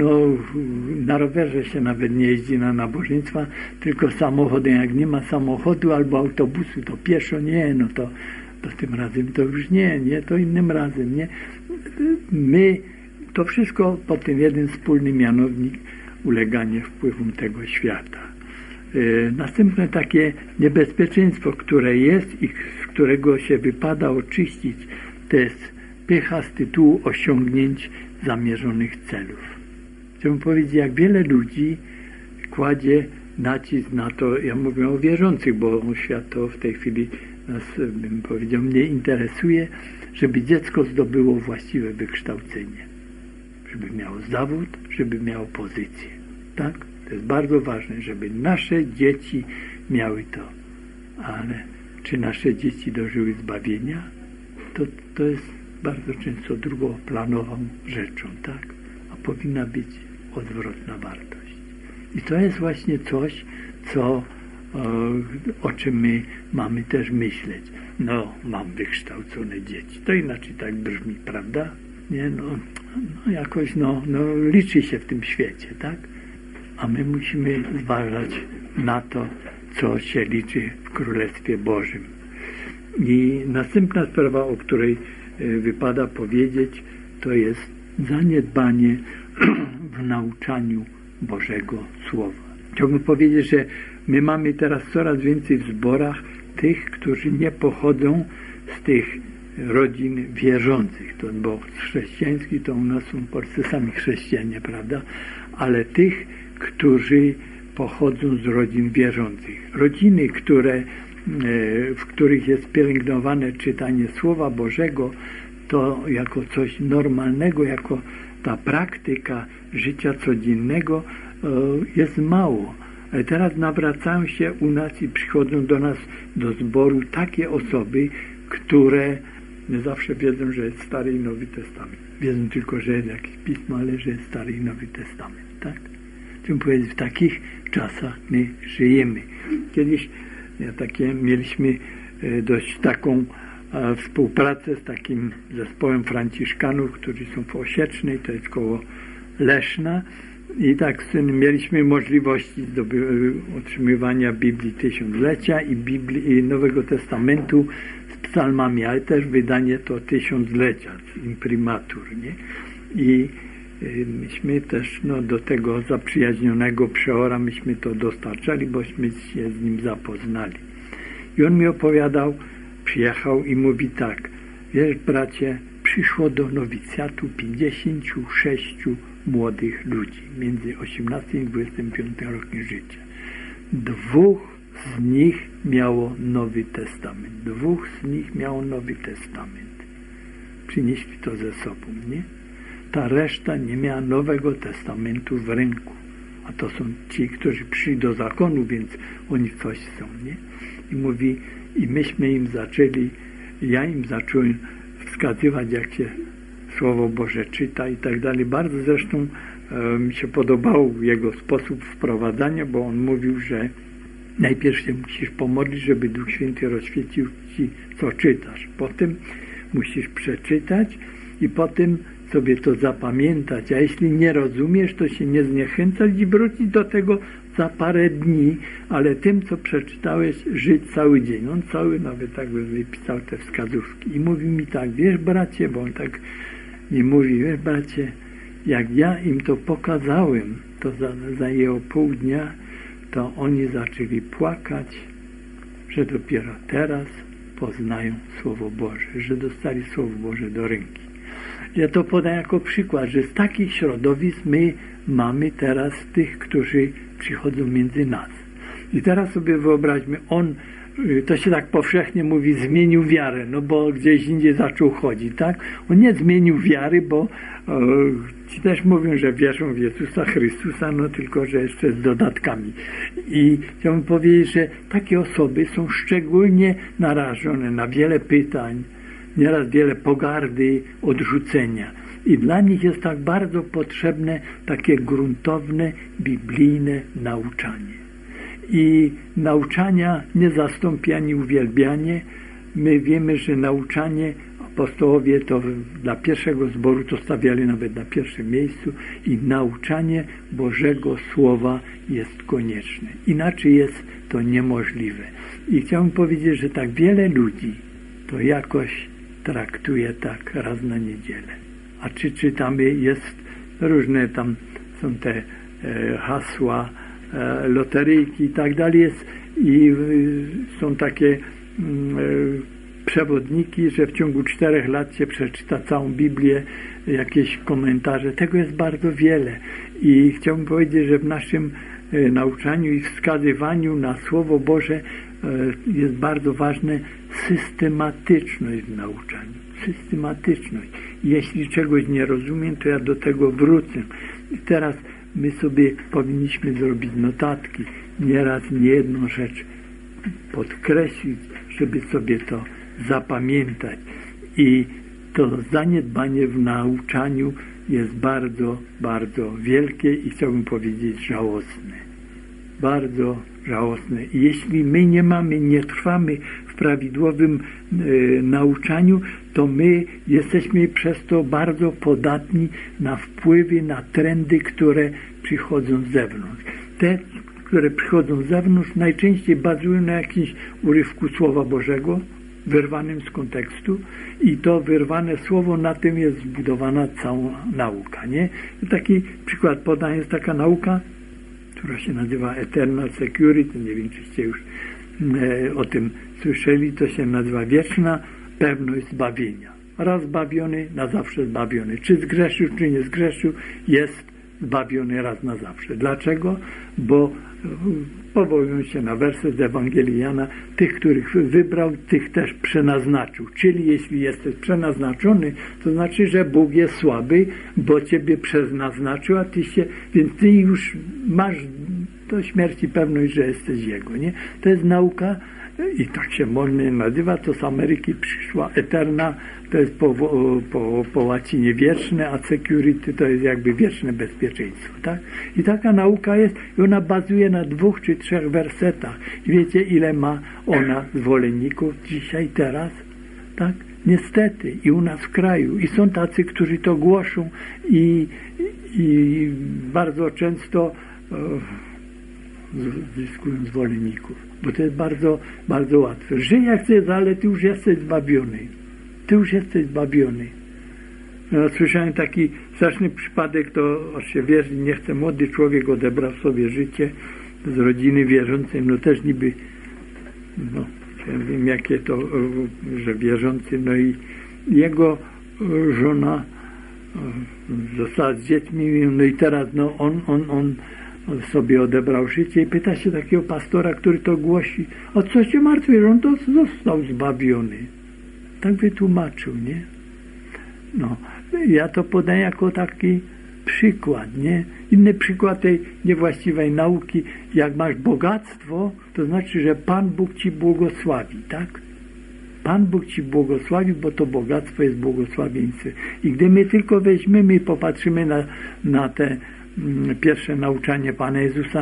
na rowerze się nawet nie jeździ na nabożeństwa, tylko samochodem. Jak nie ma samochodu albo autobusu, to pieszo nie, to tym razem to już nie, to innym razem, nie. My, to wszystko po tym jeden wspólny mianownik, uleganie wpływom tego świata. Następne takie niebezpieczeństwo, które jest i z którego się wypada oczyścić, to jest pycha z tytułu osiągnięć zamierzonych celów. Chciałbym powiedzieć, jak wiele ludzi kładzie nacisk na to, ja mówię o wierzących, bo świat to w tej chwili nas, bym powiedział, mnie interesuje, żeby dziecko zdobyło właściwe wykształcenie. Żeby miało zawód, żeby miało pozycję. Tak? To jest bardzo ważne, żeby nasze dzieci miały to. Ale czy nasze dzieci dożyły zbawienia? To jest bardzo często drugoplanową rzeczą, tak? A powinna być odwrotna wartość. I to jest właśnie coś, o czym my mamy też myśleć. Mam wykształcone dzieci. To inaczej tak brzmi, prawda? Nie, jakoś, liczy się w tym świecie, tak? A my musimy zważać na to, co się liczy w Królestwie Bożym. I następna sprawa, o której wypada powiedzieć, to jest zaniedbanie w nauczaniu Bożego Słowa. Chciałbym powiedzieć, że my mamy teraz coraz więcej w zborach tych, którzy nie pochodzą z tych rodzin wierzących, bo chrześcijański to u nas są w Polsce sami chrześcijanie, prawda? Ale tych, którzy pochodzą z rodzin wierzących. Rodziny, w których jest pielęgnowane czytanie Słowa Bożego, to jako coś normalnego, jako ta praktyka życia codziennego jest mało. Ale teraz nawracają się u nas i przychodzą do nas do zboru takie osoby, które nie zawsze wiedzą, że jest Stary i Nowy Testament. Wiedzą tylko, że jest jakieś pismo, ale że jest Stary i Nowy Testament. Tak? Chcę powiedzieć, w takich czasach my żyjemy. Kiedyś mieliśmy dość taką współpracę z takim zespołem franciszkanów, którzy są w Osiecznej, to jest koło Leszna, i tak mieliśmy możliwości otrzymywania Biblii Tysiąclecia i Nowego Testamentu z psalmami, ale też wydanie to Tysiąclecia z imprimatur, nie? I myśmy też do tego zaprzyjaźnionego przeora myśmy to dostarczali, bośmy się z nim zapoznali. I on mi opowiadał, przyjechał i mówi tak: wiesz, bracie, przyszło do nowicjatu 56 młodych ludzi między 18 i 25 rokiem życia. 2 z nich miało Nowy Testament. 2 z nich miało Nowy Testament. Przynieśli to ze sobą, nie? Ta reszta nie miała Nowego Testamentu w ręku. A to są ci, którzy przyszli do zakonu, więc oni coś są, nie? I mówi, i myśmy im zaczęli, ja im zacząłem wskazywać, jak się Słowo Boże czyta i tak dalej. Bardzo zresztą mi się podobał jego sposób wprowadzania, bo on mówił, że najpierw się musisz pomodlić, żeby Duch Święty rozświecił ci, co czytasz. Potem musisz przeczytać i potem sobie to zapamiętać. A jeśli nie rozumiesz, to się nie zniechęcać i wrócić do tego za parę dni, ale tym, co przeczytałeś, żyć cały dzień. On cały nawet tak wypisał te wskazówki. I mówi mi tak: wiesz, bracie, bo on tak mi mówi, wiesz, bracie, jak ja im to pokazałem, to zajęło pół dnia, to oni zaczęli płakać, że dopiero teraz poznają Słowo Boże, że dostali Słowo Boże do ręki. Ja to podaję jako przykład, że z takich środowisk my mamy teraz tych, którzy przychodzą między nas. I teraz sobie wyobraźmy, on, to się tak powszechnie mówi, zmienił wiarę, no bo gdzieś indziej zaczął chodzić, tak? On nie zmienił wiary, bo ci też mówią, że wierzą w Jezusa Chrystusa, no tylko, że jeszcze z dodatkami. I chciałbym powiedzieć, że takie osoby są szczególnie narażone na wiele pytań, nieraz wiele pogardy, odrzucenia. I dla nich jest tak bardzo potrzebne takie gruntowne, biblijne nauczanie. I nauczania nie zastąpi ani uwielbianie. My wiemy, że nauczanie, apostołowie to dla pierwszego zboru to stawiali nawet na pierwszym miejscu, i nauczanie Bożego Słowa jest konieczne. Inaczej jest to niemożliwe. I chciałbym powiedzieć, że tak wiele ludzi to jakoś traktuje tak raz na niedzielę. A czy czytamy, jest różne, tam są te hasła, loteryjki i tak dalej, jest, i są takie przewodniki, że w ciągu 4 lat się przeczyta całą Biblię, jakieś komentarze. Tego jest bardzo wiele. I chciałbym powiedzieć, że w naszym nauczaniu i wskazywaniu na Słowo Boże jest bardzo ważne systematyczność w nauczaniu. Systematyczność. Jeśli czegoś nie rozumiem, to ja do tego wrócę. I teraz my sobie powinniśmy zrobić notatki, nieraz niejedną rzecz podkreślić, żeby sobie to zapamiętać. I to zaniedbanie w nauczaniu jest bardzo, bardzo wielkie i chciałbym powiedzieć żałosne. Bardzo żałosne. I jeśli my nie trwamy w prawidłowym nauczaniu, to my jesteśmy przez to bardzo podatni na wpływy, na trendy, które przychodzą z zewnątrz. Te, które przychodzą z zewnątrz, najczęściej bazują na jakimś urywku Słowa Bożego, wyrwanym z kontekstu, i to wyrwane słowo, na tym jest zbudowana cała nauka, nie? I taki przykład podaję, jest taka nauka, która się nazywa Eternal Security, nie wiem, czyście już o tym słyszeli, to się nazywa wieczna pewność zbawienia. Raz zbawiony, na zawsze zbawiony. Czy zgrzeszył, czy nie zgrzeszył, jest zbawiony raz na zawsze. Dlaczego? Bo powołują się na werset z Ewangelii Jana, tych, których wybrał, tych też przenaznaczył. Czyli jeśli jesteś przenaznaczony, to znaczy, że Bóg jest słaby, bo ciebie przeznaczył, a więc ty już masz do śmierci pewność, że jesteś Jego. Nie? To jest nauka, i tak się modnie nazywa, to z Ameryki przyszła eterna, to jest po łacinie wieczne, a security to jest jakby wieczne bezpieczeństwo. Tak? I taka nauka jest, i ona bazuje na 2 czy 3 wersetach. I wiecie, ile ma ona zwolenników dzisiaj, teraz? Tak? Niestety, i u nas w kraju. I są tacy, którzy to głoszą i bardzo często zyskują zwolenników. Bo to jest bardzo, bardzo łatwe. Żyj jak chcesz, ale ty już jesteś zbawiony. Ty już jesteś zbawiony. No, słyszałem taki straszny przypadek, to się wierzy, nie chce, młody człowiek odebrał sobie życie z rodziny wierzącej, no też niby, no, ja wiem jakie to, że wierzący, no i jego żona została z dziećmi, no i teraz no on sobie odebrał życie i pyta się takiego pastora, który to głosi, o co się martwisz, on to został zbawiony. Tak wytłumaczył, nie? No, ja to podaję jako taki przykład, nie? Inny przykład tej niewłaściwej nauki, jak masz bogactwo, to znaczy, że Pan Bóg ci błogosławi, tak? Pan Bóg ci błogosławi, bo to bogactwo jest błogosławieństwem. I gdy my tylko weźmiemy i popatrzymy na te pierwsze nauczanie Pana Jezusa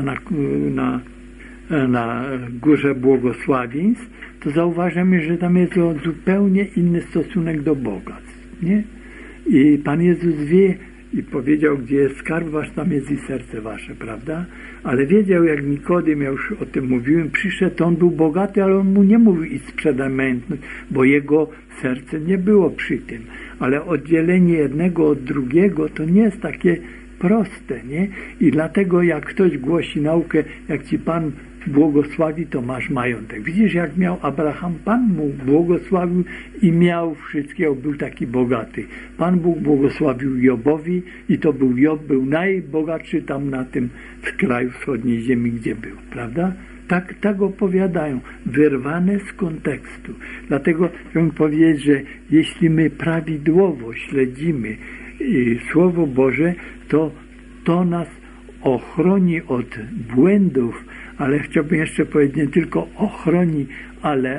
na górze błogosławieństw, to zauważymy, że tam jest zupełnie inny stosunek do bogactw, nie? I Pan Jezus wie i powiedział, gdzie jest skarb wasz, tam jest i serce wasze, prawda? Ale wiedział, jak Nikodem, ja już o tym mówiłem, przyszedł, on był bogaty, ale on mu nie mówił i sprzedaj majątność, bo jego serce nie było przy tym. Ale oddzielenie jednego od drugiego to nie jest takie proste, nie? I dlatego jak ktoś głosi naukę, jak ci Pan błogosławi, to masz majątek. Widzisz, jak miał Abraham, Pan mu błogosławił i miał wszystkiego, był taki bogaty. Pan Bóg błogosławił Jobowi i to był Job, był najbogatszy tam na tym w kraju wschodniej ziemi, gdzie był, prawda? Tak opowiadają, wyrwane z kontekstu. Dlatego chciałbym powiedzieć, że jeśli my prawidłowo śledzimy Słowo Boże, to nas ochroni od błędów, ale chciałbym jeszcze powiedzieć, nie tylko ochroni, ale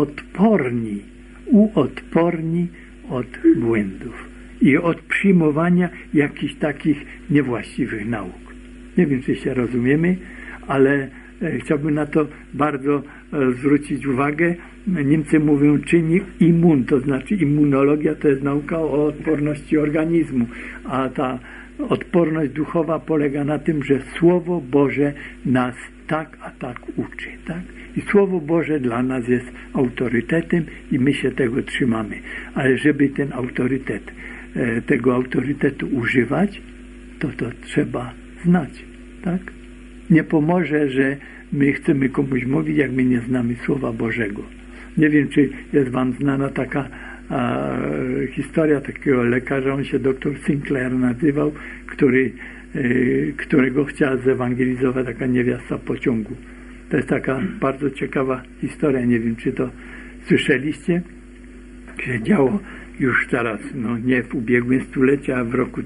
uodporni od błędów i od przyjmowania jakichś takich niewłaściwych nauk. Nie wiem, czy się rozumiemy, ale chciałbym na to bardzo zwrócić uwagę. Niemcy mówią czyni immun, to znaczy immunologia to jest nauka o odporności organizmu, a ta odporność duchowa polega na tym, że Słowo Boże nas tak a tak uczy, tak? I Słowo Boże dla nas jest autorytetem i my się tego trzymamy. Ale żeby ten autorytet, tego autorytetu używać, to trzeba znać, tak? Nie pomoże, że my chcemy komuś mówić, jak my nie znamy Słowa Bożego. Nie wiem, czy jest wam znana taka historia takiego lekarza, on się dr Sinclair nazywał, którego chciała zewangelizować taka niewiasta pociągu. To jest taka bardzo ciekawa historia, nie wiem, czy to słyszeliście. Się działo już teraz, no nie w ubiegłym stuleciu, a w roku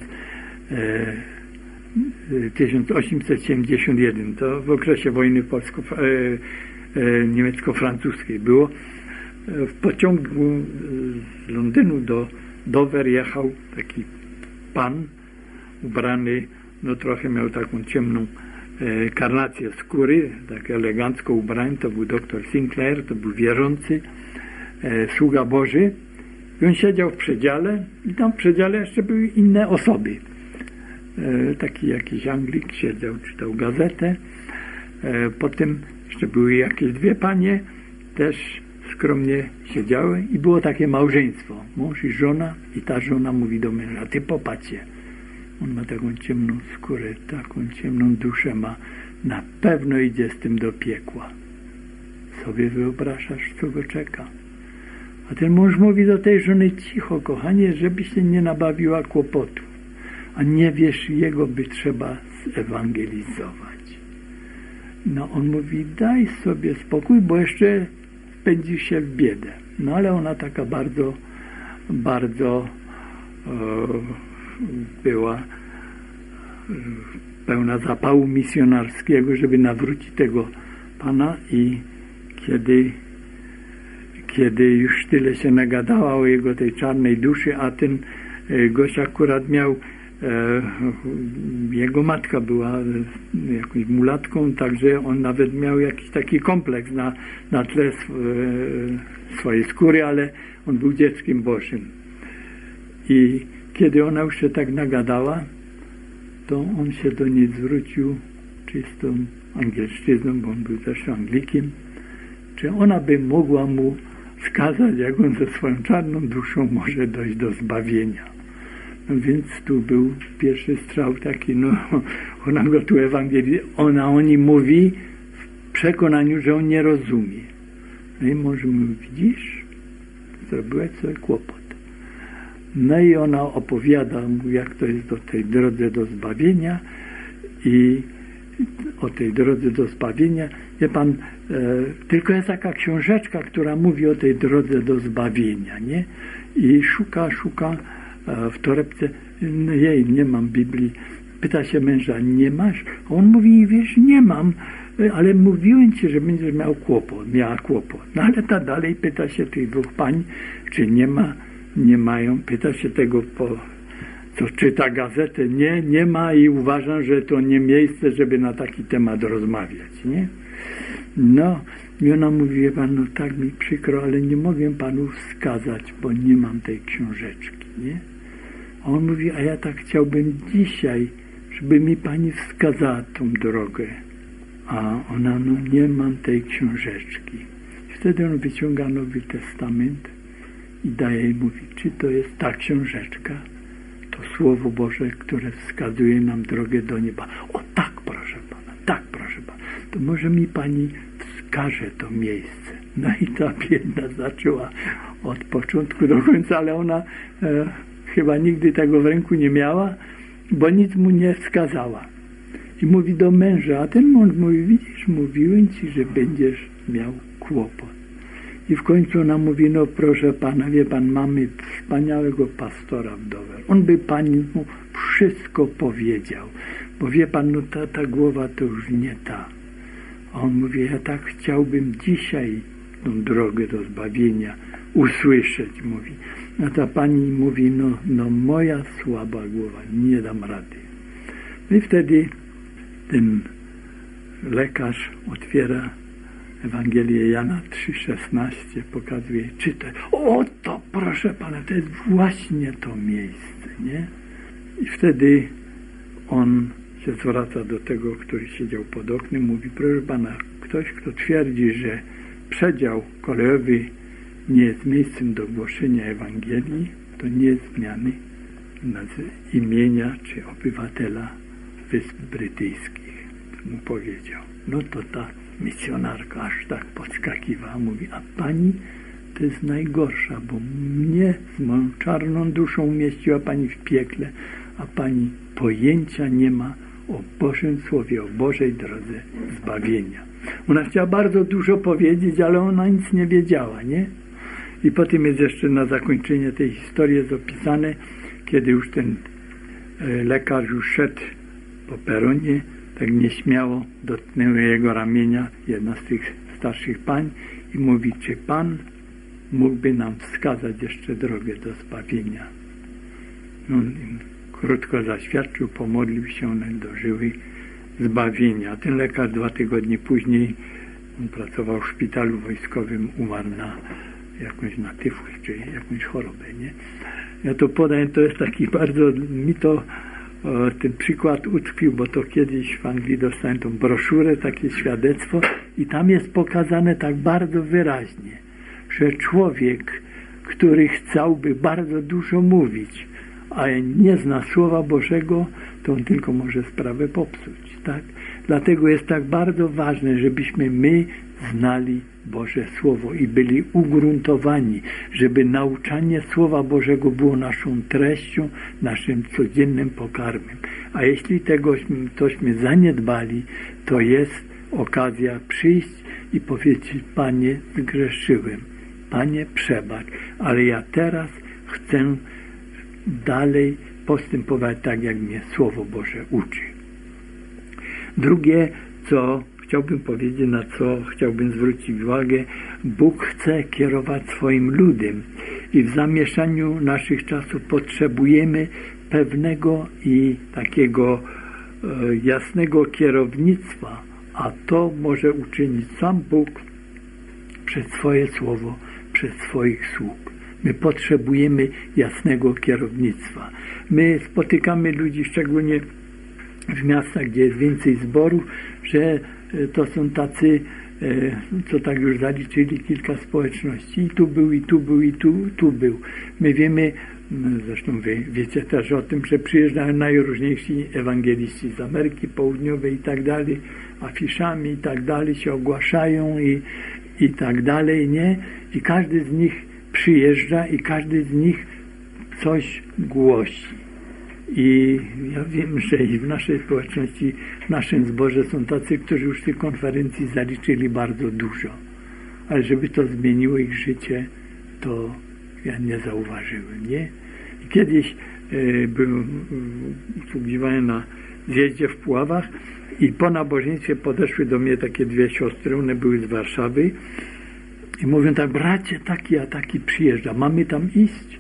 1871, to w okresie wojny niemiecko-francuskiej było. W pociągu z Londynu do Dover jechał taki pan ubrany, no trochę miał taką ciemną karnację skóry, tak elegancko ubrany, to był dr Sinclair, to był wierzący, sługa Boży. I on siedział w przedziale i tam w przedziale jeszcze były inne osoby. Taki jakiś Anglik siedział, czytał gazetę. Potem jeszcze były jakieś 2 panie, też skromnie siedziały i było takie małżeństwo, mąż i żona, i ta żona mówi do męża, a ty popatrzcie, on ma taką ciemną skórę, taką ciemną duszę ma, na pewno idzie z tym do piekła. sobie wyobrażasz, co go czeka. A ten mąż mówi do tej żony: cicho, kochanie, żeby się nie nabawiła kłopotów. A nie wiesz, jego by trzeba zewangelizować. No on mówi: daj sobie spokój, bo jeszcze wpędzi się w biedę. No ale ona taka bardzo, bardzo była pełna zapału misjonarskiego, żeby nawrócić tego pana, i kiedy już tyle się nagadała o jego tej czarnej duszy, a ten gość akurat miał, jego matka była jakąś mulatką, także on nawet miał jakiś taki kompleks na tle swojej skóry, ale on był dzieckiem Bożym. I kiedy ona już się tak nagadała, to on się do niej zwrócił czystą angielszczyzną, bo on był też Anglikiem, czy ona by mogła mu wskazać, jak on ze swoją czarną duszą może dojść do zbawienia. No więc tu był pierwszy strzał taki, no ona go tu ewangelizuje, ona o nim mówi w przekonaniu, że on nie rozumie. No i mąż mówi: widzisz, zrobiłeś sobie kłopot. No i ona opowiada mu, jak to jest do tej drodze do zbawienia, i o tej drodze do zbawienia. Wie pan, tylko jest taka książeczka, która mówi o tej drodze do zbawienia, nie? I szuka w torebce: jej, nie mam Biblii. Pyta się męża: nie masz? A on mówi: wiesz, nie mam, ale mówiłem ci, że będziesz miała kłopot. No ale ta dalej pyta się tych dwóch pań, czy nie mają. Pyta się tego, co czyta gazetę. Nie ma, i uważam, że to nie miejsce, żeby na taki temat rozmawiać, nie? No i ona mówi: wie pan, no tak mi przykro, ale nie mogę panu wskazać, bo nie mam tej książeczki, nie? A on mówi: a ja tak chciałbym dzisiaj, żeby mi pani wskazała tą drogę. A ona: no nie mam tej książeczki. Wtedy on wyciąga Nowy Testament i daje jej, mówi: czy to jest ta książeczka? To Słowo Boże, które wskazuje nam drogę do nieba. O tak, proszę pana, tak, proszę pana. To może mi pani wskaże to miejsce. No i ta biedna zaczęła od początku do końca, ale ona chyba nigdy tego w ręku nie miała, bo nic mu nie wskazała. I mówi do męża, a ten mąż mówi: widzisz, mówiłem ci, że będziesz miał kłopot. I w końcu ona mówi: no proszę pana, wie pan, mamy wspaniałego pastora w Dover. On by pani mu wszystko powiedział, bo wie pan, no ta głowa to już nie ta. A on mówi: ja tak chciałbym dzisiaj tą drogę do zbawienia usłyszeć, mówi. A ta pani mówi: no moja słaba głowa, nie dam rady. No i wtedy ten lekarz otwiera Ewangelię Jana 3,16, pokazuje, czytaj. O, to proszę pana, to jest właśnie to miejsce, nie? I wtedy on się zwraca do tego, który siedział pod oknem, mówi: proszę pana, ktoś, kto twierdzi, że przedział kolejowy nie jest miejscem do głoszenia Ewangelii, to nie jest zmiany imienia czy obywatela Wysp Brytyjskich. Mu powiedział. No to ta misjonarka aż tak podskakiwała, mówi: a pani to jest najgorsza, bo mnie z moją czarną duszą umieściła pani w piekle, a pani pojęcia nie ma o Bożym Słowie, o Bożej drodze zbawienia. Ona chciała bardzo dużo powiedzieć, ale ona nic nie wiedziała, nie? I potem jest jeszcze na zakończenie tej historii jest opisane, kiedy już ten lekarz już szedł po peronie, tak nieśmiało dotknęła jego ramienia jedna z tych starszych pań i mówi: czy pan mógłby nam wskazać jeszcze drogę do zbawienia? On im krótko zaświadczył, pomodlił się, one dożyły zbawienia. Ten lekarz 2 tygodnie później, on pracował w szpitalu wojskowym, umarł na tyfus czy jakąś chorobę, nie? Ja to podaję, to jest taki bardzo, mi to ten przykład utkwił, bo to kiedyś w Anglii dostałem tą broszurę, takie świadectwo i tam jest pokazane tak bardzo wyraźnie, że człowiek, który chciałby bardzo dużo mówić, a nie zna Słowa Bożego, to on tylko może sprawę popsuć, tak? Dlatego jest tak bardzo ważne, żebyśmy my znali Boże Słowo i byli ugruntowani, żeby nauczanie Słowa Bożego było naszą treścią, naszym codziennym pokarmem. A jeśli tośmy zaniedbali, to jest okazja przyjść i powiedzieć: Panie, zgrzeszyłem, Panie, przebacz, ale ja teraz chcę dalej postępować tak, jak mnie Słowo Boże uczy. Drugie, co chciałbym powiedzieć, na co chciałbym zwrócić uwagę, Bóg chce kierować swoim ludem i w zamieszaniu naszych czasów potrzebujemy pewnego i takiego jasnego kierownictwa, a to może uczynić sam Bóg przez swoje Słowo, przez swoich sług. My potrzebujemy jasnego kierownictwa. My spotykamy ludzi, szczególnie w miastach, gdzie jest więcej zborów, że to są tacy, co tak już zaliczyli kilka społeczności. I tu był, i tu był, i tu był. My wiemy, zresztą wy wiecie też o tym, że przyjeżdżają najróżniejsi ewangeliści z Ameryki Południowej i tak dalej, afiszami i tak dalej, się ogłaszają i tak dalej, nie? I każdy z nich przyjeżdża i każdy z nich coś głosi. I ja wiem, że i w naszej społeczności, w naszym zborze są tacy, którzy już tych konferencji zaliczyli bardzo dużo. Ale żeby to zmieniło ich życie, to ja nie zauważyłem, nie? I kiedyś usługiwałem na zjeździe w Puławach i po nabożeństwie podeszły do mnie takie dwie siostry, one były z Warszawy i mówią tak: bracie, taki a taki przyjeżdża, mamy tam iść?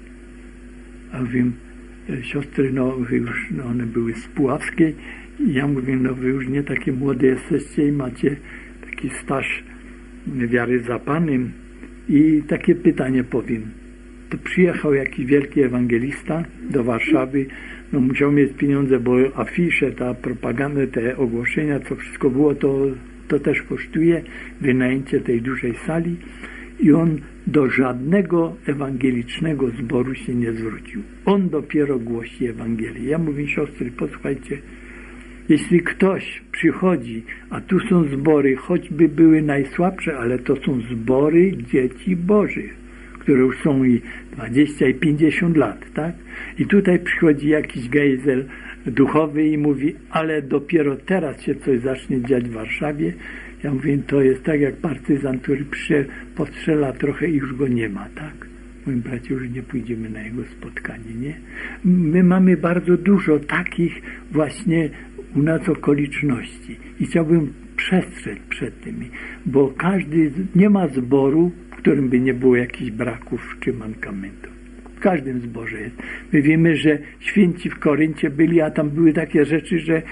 A mówię: siostry, no wy już, one były z Puławskiej i ja mówię: no wy już nie takie młode jesteście i macie taki staż wiary za Panem. I takie pytanie powiem. To przyjechał jakiś wielki ewangelista do Warszawy, no musiał mieć pieniądze, bo afisze, ta propaganda, te ogłoszenia, co wszystko było, to też kosztuje, wynajęcie tej dużej sali. I on do żadnego ewangelicznego zboru się nie zwrócił. On dopiero głosi Ewangelię. Ja mówię: siostry, posłuchajcie, jeśli ktoś przychodzi, a tu są zbory, choćby były najsłabsze, ale to są zbory dzieci Bożych, które już są i 20 i 50 lat, tak? I tutaj przychodzi jakiś gejzel duchowy i mówi: ale dopiero teraz się coś zacznie dziać w Warszawie. Ja mówię: to jest tak jak partyzan, który postrzela trochę i już go nie ma, tak? Mówię: bracie, już nie pójdziemy na jego spotkanie, nie? My mamy bardzo dużo takich właśnie u nas okoliczności i chciałbym przestrzec przed tymi, bo nie ma zboru, w którym by nie było jakichś braków czy mankamentów. W każdym zborze jest. My wiemy, że święci w Koryncie byli, a tam były takie rzeczy, że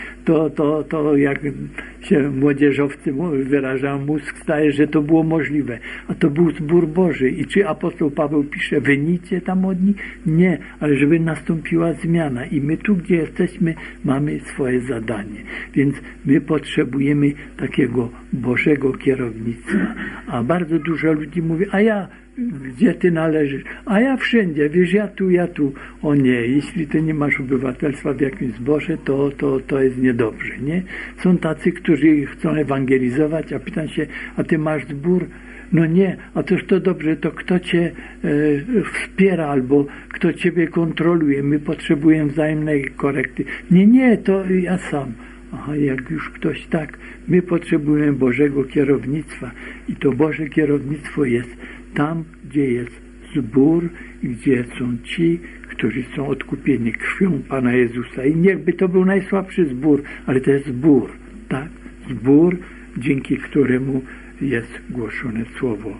to jak się młodzieżowcy wyrażają, mózg staje, że to było możliwe. A to był zbór Boży. I czy apostoł Paweł pisze: wynicie tam od nich? Nie, ale żeby nastąpiła zmiana. I my tu, gdzie jesteśmy, mamy swoje zadanie. Więc my potrzebujemy takiego Bożego kierownictwa. A bardzo dużo ludzi mówi: a ja, gdzie ty należysz? A ja wszędzie, wiesz, ja tu. O nie, jeśli ty nie masz obywatelstwa w jakimś zborze, to jest niedobrze, nie? Są tacy, którzy chcą ewangelizować, a pytam się: a ty masz zbór? No nie, a toż to dobrze, to kto cię wspiera albo kto ciebie kontroluje? My potrzebujemy wzajemnej korekty. Nie, to ja sam. Aha, jak już ktoś tak, my potrzebujemy Bożego kierownictwa i to Boże kierownictwo jest tam, gdzie jest zbór, gdzie są ci, którzy są odkupieni krwią Pana Jezusa. I niechby to był najsłabszy zbór, ale to jest zbór, tak? Zbór, dzięki któremu jest głoszone Słowo.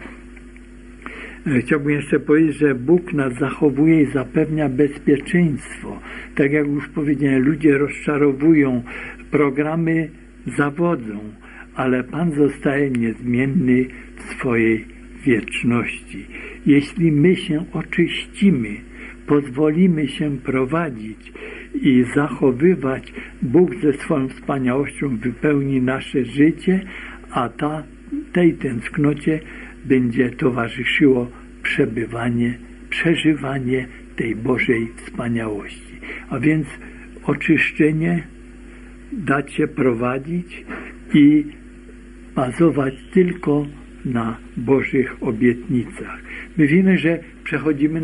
Chciałbym jeszcze powiedzieć, że Bóg nas zachowuje i zapewnia bezpieczeństwo. Tak jak już powiedziałem, ludzie rozczarowują, programy zawodzą, ale Pan zostaje niezmienny w swojej wieczności. Jeśli my się oczyścimy, pozwolimy się prowadzić i zachowywać, Bóg ze swoją wspaniałością wypełni nasze życie, a tej tęsknocie będzie towarzyszyło przeżywanie tej Bożej wspaniałości. A więc oczyszczenie, dać się prowadzić i bazować tylko na Bożych obietnicach. My wiemy, że przechodzimy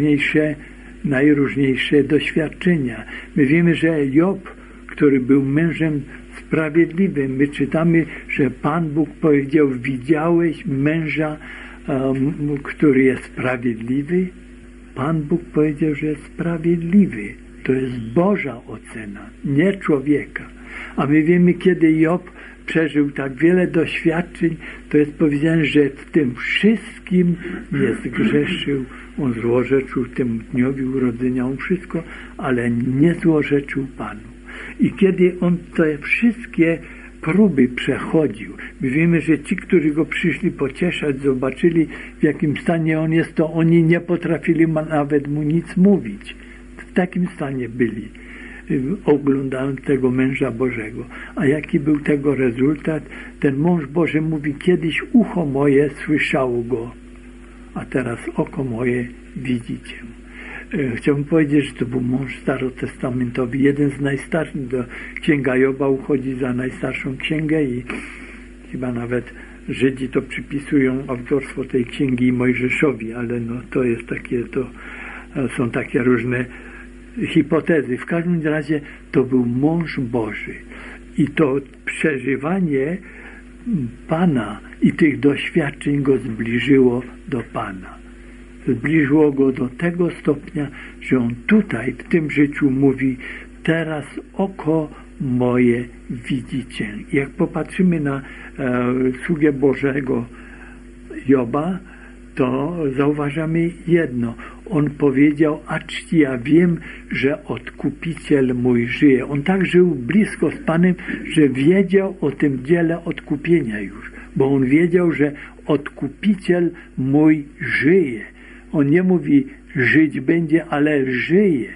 najróżniejsze doświadczenia. My wiemy, że Job, który był mężem sprawiedliwym, my czytamy, że Pan Bóg powiedział: widziałeś męża, który jest sprawiedliwy? Pan Bóg powiedział, że jest sprawiedliwy. To jest Boża ocena, nie człowieka. A my wiemy, kiedy Job przeżył tak wiele doświadczeń, to jest powiedziane, że w tym wszystkim nie zgrzeszył. On złorzeczył temu dniowi urodzenia, on wszystko, ale nie złorzeczył Panu. I kiedy on te wszystkie próby przechodził, my wiemy, że ci, którzy go przyszli pocieszać, zobaczyli, w jakim stanie on jest, to oni nie potrafili nawet mu nic mówić. W takim stanie byli, oglądając tego męża Bożego. A jaki był tego rezultat? Ten mąż Boży mówi: kiedyś ucho moje słyszało go, a teraz oko moje widzi cię. Chciałbym powiedzieć, że to był mąż starotestamentowy, jeden z najstarszych. Księga Joba uchodzi za najstarszą księgę i chyba nawet Żydzi to przypisują autorstwo tej księgi Mojżeszowi, ale no to jest takie, to są takie różne hipotezy. W każdym razie to był mąż Boży i to przeżywanie Pana i tych doświadczeń go zbliżyło do Pana. Zbliżyło go do tego stopnia, że on tutaj w tym życiu mówi: teraz oko moje widzi Cię. I jak popatrzymy na sługę Bożego Joba, to zauważamy jedno. On powiedział: acz ja wiem, że Odkupiciel mój żyje. On tak żył blisko z Panem, że wiedział o tym dziele odkupienia już. Bo on wiedział, że Odkupiciel mój żyje. On nie mówi żyć będzie, ale żyje.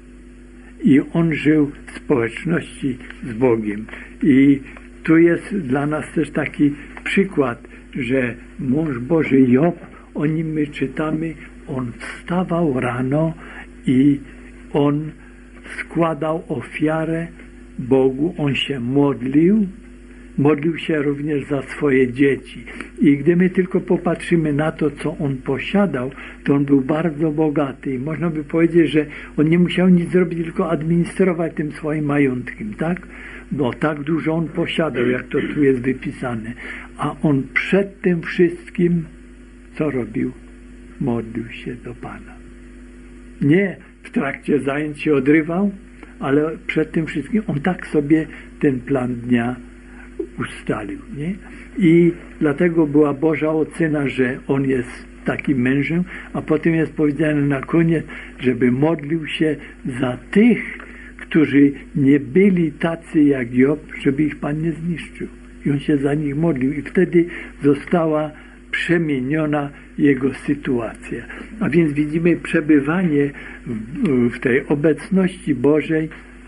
I on żył w społeczności z Bogiem. I tu jest dla nas też taki przykład, że mąż Boży Job, o nim my czytamy, on wstawał rano i on składał ofiarę Bogu, on się modlił się również za swoje dzieci. I gdy my tylko popatrzymy na to, co on posiadał, to on był bardzo bogaty. I można by powiedzieć, że on nie musiał nic zrobić, tylko administrować tym swoim majątkiem, tak? Bo tak dużo on posiadał, jak to tu jest wypisane. A on przed tym wszystkim, co robił? Modlił się do Pana. Nie w trakcie zajęć się odrywał, ale przed tym wszystkim on tak sobie ten plan dnia ustalił, nie? I dlatego była Boża ocena, że on jest takim mężem, a potem jest powiedziane na koniec, żeby modlił się za tych, którzy nie byli tacy jak Job, żeby ich Pan nie zniszczył. I on się za nich modlił i wtedy została przemieniona jego sytuacja. A więc widzimy przebywanie w tej obecności Bożej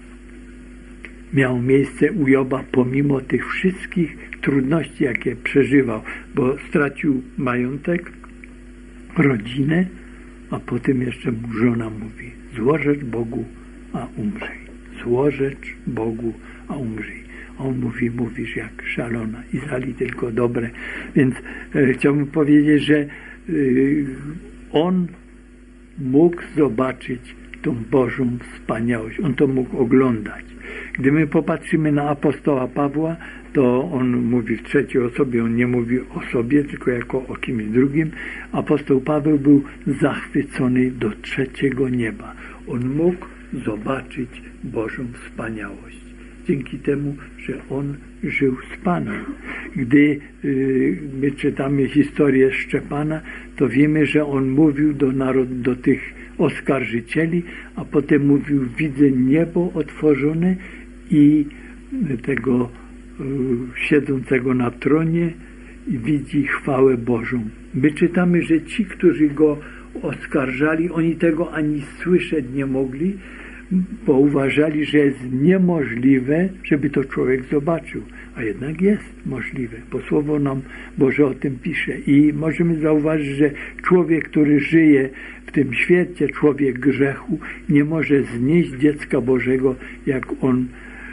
miało miejsce u Joba pomimo tych wszystkich trudności, jakie przeżywał, bo stracił majątek, rodzinę, a potem jeszcze mu żona mówi: złożecz Bogu, a umrzyj. Złożecz Bogu, a umrzyj. A on mówi: mówisz jak szalona i zali tylko dobre. Więc chciałbym powiedzieć, że on mógł zobaczyć tą Bożą wspaniałość. On to mógł oglądać. Gdy my popatrzymy na apostoła Pawła, to on mówi w trzeciej osobie, on nie mówi o sobie, tylko jako o kimś drugim. Apostoł Paweł był zachwycony do trzeciego nieba. On mógł zobaczyć Bożą wspaniałość. Dzięki temu, że on żył z Panem. Gdy my czytamy historię Szczepana, to wiemy, że on mówił do tych oskarżycieli, a potem mówił: widzę niebo otworzone i tego siedzącego na tronie i widzi chwałę Bożą. My czytamy, że ci, którzy go oskarżali, oni tego ani słyszeć nie mogli, bo uważali, że jest niemożliwe, żeby to człowiek zobaczył. A jednak jest możliwe, bo Słowo nam Boże o tym pisze. I możemy zauważyć, że człowiek, który żyje w tym świecie, człowiek grzechu, nie może znieść dziecka Bożego, jak on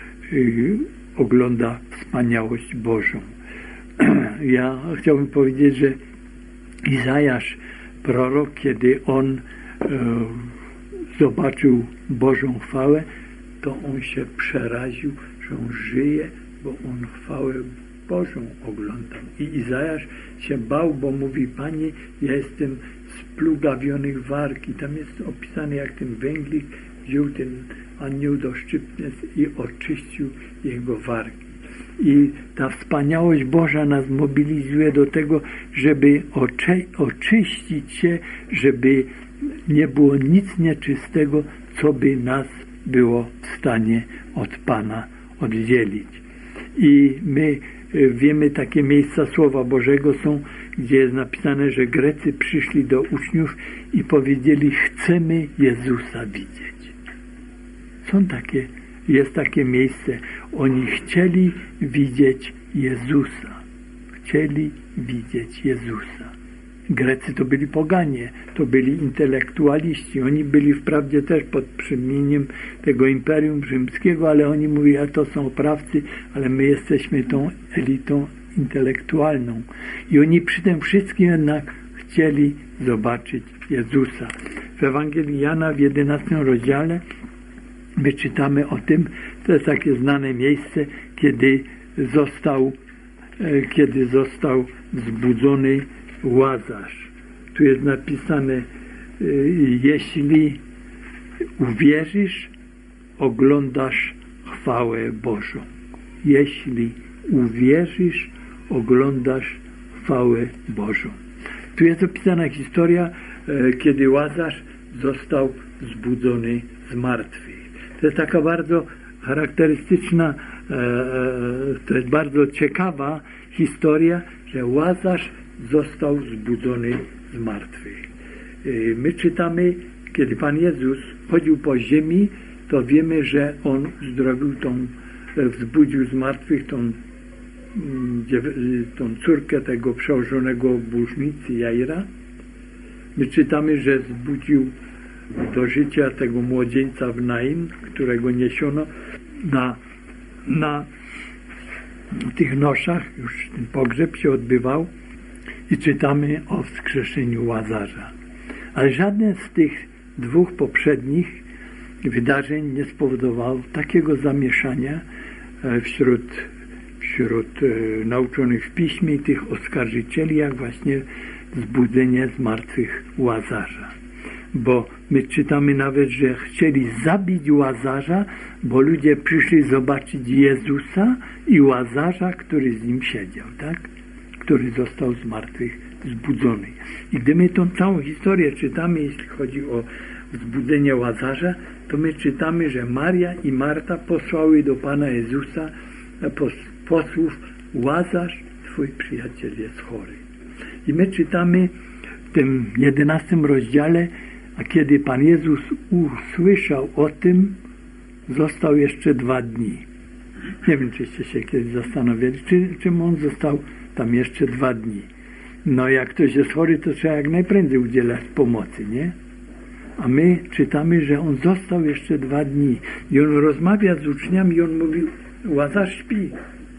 ogląda wspaniałość Bożą. Ja chciałbym powiedzieć, że Izajasz, prorok, kiedy on zobaczył Bożą chwałę, to on się przeraził, że on żyje, bo on chwałę Bożą oglądał. I Izajasz się bał, bo mówi: Panie, ja jestem z plugawionych warg. I tam jest opisane, jak ten węglik wziął ten anioł do szczypniec i oczyścił jego wargi. I ta wspaniałość Boża nas mobilizuje do tego, żeby oczyścić się, żeby nie było nic nieczystego, co by nas było w stanie od Pana oddzielić. I my wiemy, takie miejsca Słowa Bożego są, gdzie jest napisane, że Grecy przyszli do uczniów i powiedzieli: chcemy Jezusa widzieć. Jest takie miejsce. Oni chcieli widzieć Jezusa. Chcieli widzieć Jezusa. Grecy to byli poganie, to byli intelektualiści. Oni byli wprawdzie też pod brzemieniem tego Imperium Rzymskiego, ale oni mówili: a to są oprawcy, ale my jesteśmy tą elitą intelektualną. I oni przy tym wszystkim jednak chcieli zobaczyć Jezusa. W Ewangelii Jana w 11 rozdziale my czytamy o tym, to jest takie znane miejsce, kiedy został wzbudzony Łazarz. Tu jest napisane: jeśli uwierzysz, oglądasz chwałę Bożą. Jeśli uwierzysz, oglądasz chwałę Bożą. Tu jest opisana historia, kiedy Łazarz został zbudzony z martwych. To jest taka bardzo charakterystyczna, to jest bardzo ciekawa historia, że Łazarz został zbudzony z martwych. My czytamy, kiedy Pan Jezus chodził po ziemi, to wiemy, że On wzbudził z martwych tą córkę tego przełożonego burznicy Jaira. My czytamy, że zbudził do życia tego młodzieńca w Naim, którego niesiono na tych noszach, już ten pogrzeb się odbywał, i czytamy o wskrzeszeniu Łazarza. Ale żadne z tych dwóch poprzednich wydarzeń nie spowodowało takiego zamieszania wśród nauczonych w piśmie i tych oskarżycieli, jak właśnie zbudzenie z martwych Łazarza. Bo my czytamy nawet, że chcieli zabić Łazarza, bo ludzie przyszli zobaczyć Jezusa i Łazarza, który z nim siedział, tak? Który został z martwych zbudzony. I gdy my tą całą historię czytamy, jeśli chodzi o wzbudzenie Łazarza, to my czytamy, że Maria i Marta posłały do Pana Jezusa posłów: Łazarz, twój przyjaciel jest chory. I my czytamy w tym 11 rozdziale, a kiedy Pan Jezus usłyszał o tym, został jeszcze 2 dni. Nie wiem, czyście się kiedyś zastanawiali, czym on został tam jeszcze 2 dni. No jak ktoś jest chory, to trzeba jak najprędzej udzielać pomocy, nie? A my czytamy, że on został jeszcze 2 dni. I on rozmawia z uczniami i on mówi: Łazarz śpi.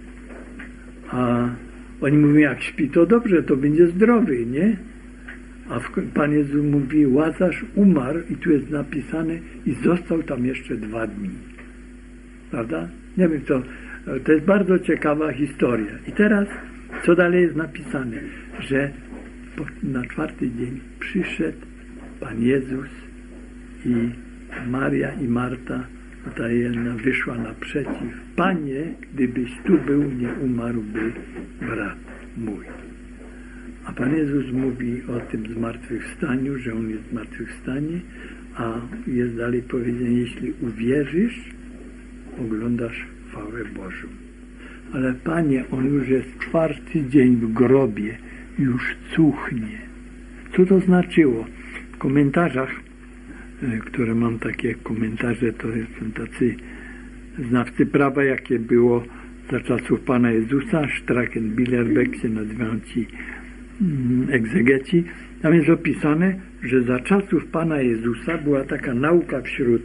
A oni mówią: jak śpi, to dobrze, to będzie zdrowy, nie? A Pan Jezus mówi: Łazarz umarł, i tu jest napisane, i został tam jeszcze 2 dni. Prawda? Nie wiem, to jest bardzo ciekawa historia. I teraz, co dalej jest napisane? Że na 4. dzień przyszedł Pan Jezus i Maria i Marta, ta jedna wyszła naprzeciw: Panie, gdybyś tu był, nie umarłby brat mój. A Pan Jezus mówi o tym zmartwychwstaniu, że On jest w zmartwychwstanie, a jest dalej powiedziane: jeśli uwierzysz, oglądasz chwałę Bożą. Ale Panie, on już jest 4. dzień w grobie, już cuchnie. Co to znaczyło? W komentarzach które mam takie komentarze, to są tacy znawcy prawa, jakie było za czasów Pana Jezusa, Straken, Billerbeck się nazywają ci egzegeci. Tam jest opisane, że za czasów Pana Jezusa była taka nauka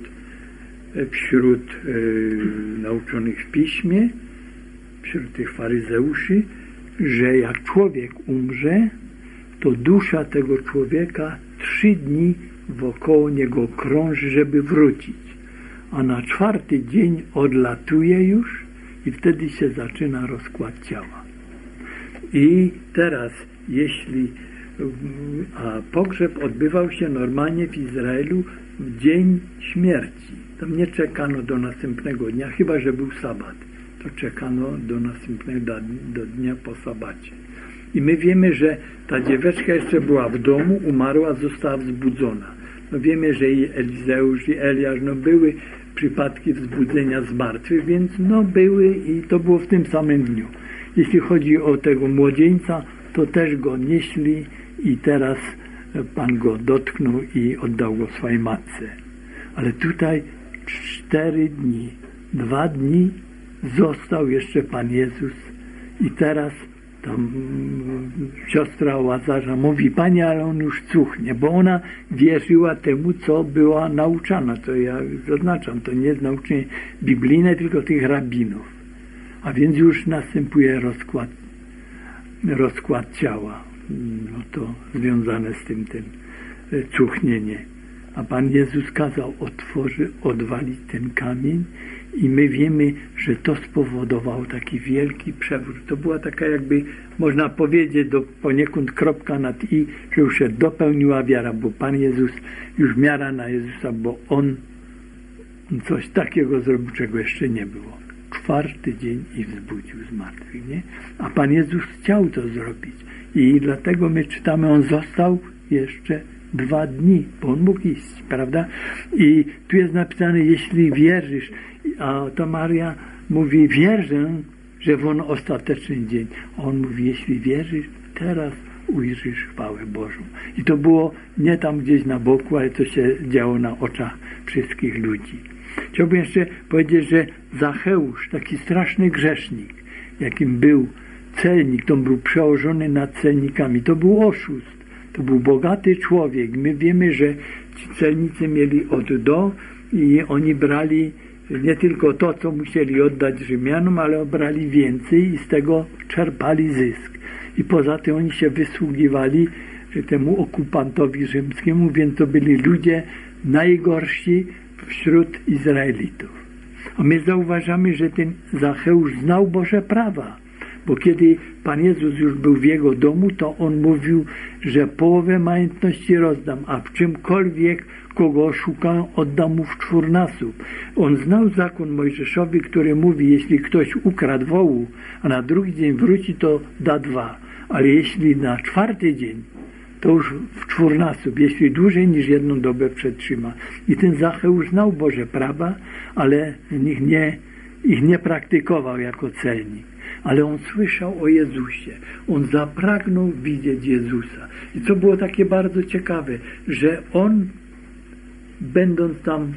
wśród nauczonych w piśmie, wśród tych faryzeuszy, że jak człowiek umrze, to dusza tego człowieka 3 dni wokoło niego krąży, żeby wrócić. A na 4. dzień odlatuje już i wtedy się zaczyna rozkład ciała. I teraz, a pogrzeb odbywał się normalnie w Izraelu w dzień śmierci. Tam nie czekano do następnego dnia, chyba że był sabat. To czekano do następnego do dnia po sabacie. I my wiemy, że ta dzieweczka jeszcze była w domu, umarła, została wzbudzona. No wiemy, że i Elizeusz, i Eliasz, były przypadki wzbudzenia z martwych, więc były i to było w tym samym dniu. Jeśli chodzi o tego młodzieńca, to też go nieśli i teraz Pan go dotknął i oddał go swojej matce. Ale tutaj 4 dni, 2 dni został jeszcze Pan Jezus i teraz tam siostra Łazarza mówi: Panie, ale on już cuchnie, bo ona wierzyła temu, co była nauczana. To ja zaznaczam, to nie jest nauczanie biblijne, tylko tych rabinów. A więc już następuje rozkład ciała. To związane z tym cuchnienie. A Pan Jezus kazał odwalić ten kamień i my wiemy, że to spowodowało taki wielki przewrót. To była taka, jakby można powiedzieć, poniekąd kropka nad i, że już się dopełniła wiara, bo Pan Jezus, już miara na Jezusa, bo On coś takiego zrobił, czego jeszcze nie było. 4. dzień i wzbudził z martwych, nie? A Pan Jezus chciał to zrobić i dlatego my czytamy, On został jeszcze 2 dni, bo On mógł iść, prawda? I tu jest napisane, jeśli wierzysz, a to Maria mówi: wierzę, że w on ostateczny dzień. A On mówi: jeśli wierzysz, teraz ujrzysz chwałę Bożą. I to było nie tam gdzieś na boku, ale to się działo na oczach wszystkich ludzi. Chciałbym jeszcze powiedzieć, że Zacheusz, taki straszny grzesznik, jakim był celnik, to był przełożony nad celnikami, to był oszust, to był bogaty człowiek. My wiemy, że ci celnicy mieli od do i oni brali nie tylko to, co musieli oddać Rzymianom, ale brali więcej i z tego czerpali zysk. I poza tym oni się wysługiwali temu okupantowi rzymskiemu, więc to byli ludzie najgorsi wśród Izraelitów. A my zauważamy, że ten Zacheusz znał Boże prawa, bo kiedy Pan Jezus już był w jego domu, to on mówił, że połowę majątności rozdam, a w czymkolwiek kogo oszukam, oddam mu w 4-nasób. On znał zakon mojżeszowy, który mówi, jeśli ktoś ukradł wołu, a na drugi dzień wróci, to da 2. Ale jeśli na 4. dzień, to już w 4-nasób, jeśli dłużej niż 1 dobę przetrzyma. I ten Zacheusz znał Boże prawa, ale ich nie praktykował jako celnik. Ale on słyszał o Jezusie. On zapragnął widzieć Jezusa. I co było takie bardzo ciekawe, że on, będąc tam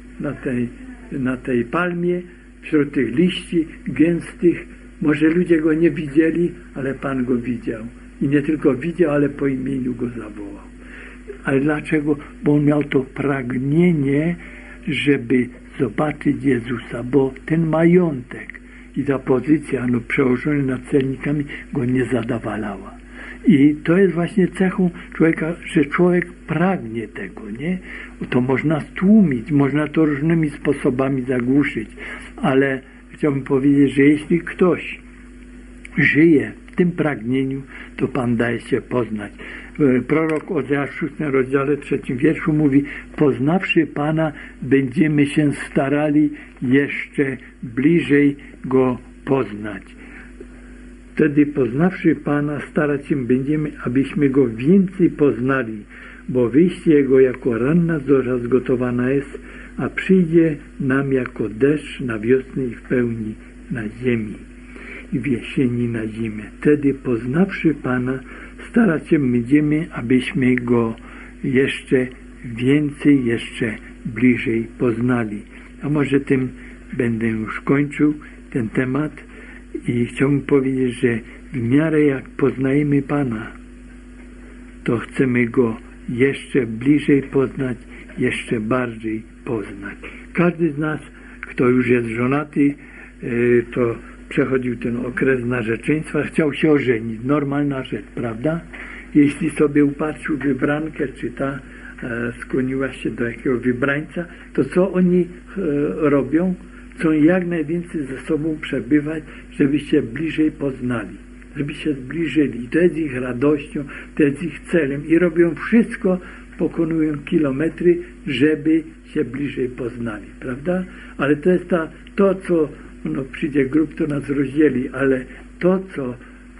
na tej palmie, wśród tych liści gęstych, może ludzie go nie widzieli, ale Pan go widział. I nie tylko widział, ale po imieniu go zawołał. Ale dlaczego? Bo on miał to pragnienie, żeby zobaczyć Jezusa, bo ten majątek i ta pozycja przełożona nad celnikami go nie zadowalała. I to jest właśnie cechą człowieka, że człowiek pragnie tego, nie? To można stłumić, można to różnymi sposobami zagłuszyć, ale chciałbym powiedzieć, że jeśli ktoś żyje w tym pragnieniu, to Pan daje się poznać. Prorok Ozeasz w 6 rozdziale 3 wierszu mówi: poznawszy Pana, będziemy się starali jeszcze bliżej Go poznać. Wtedy poznawszy Pana, starać się będziemy, abyśmy Go więcej poznali, bo wyjście Jego jako ranna zorza zgotowana jest, a przyjdzie nam jako deszcz na wiosnę i w pełni na ziemi i w jesieni na zimę. Wtedy poznawszy Pana, starać się będziemy, abyśmy Go jeszcze więcej jeszcze bliżej poznali. A może tym będę już kończył ten temat i chciałbym powiedzieć, że w miarę jak poznajemy Pana, to chcemy Go jeszcze bliżej poznać, jeszcze bardziej poznać. Każdy z nas, kto już jest żonaty, to przechodził ten okres narzeczeństwa, chciał się ożenić. Normalna rzecz, prawda? Jeśli sobie upatrzył wybrankę, czy ta skłoniła się do jakiegoś wybrańca, to co oni robią? Chcą jak najwięcej ze sobą przebywać, żeby się bliżej poznali, żeby się zbliżyli. I to jest ich radością, to jest ich celem i robią wszystko, pokonują kilometry, żeby się bliżej poznali, prawda? Ale to jest to, co przyjdzie grób, to nas rozdzieli, ale to, co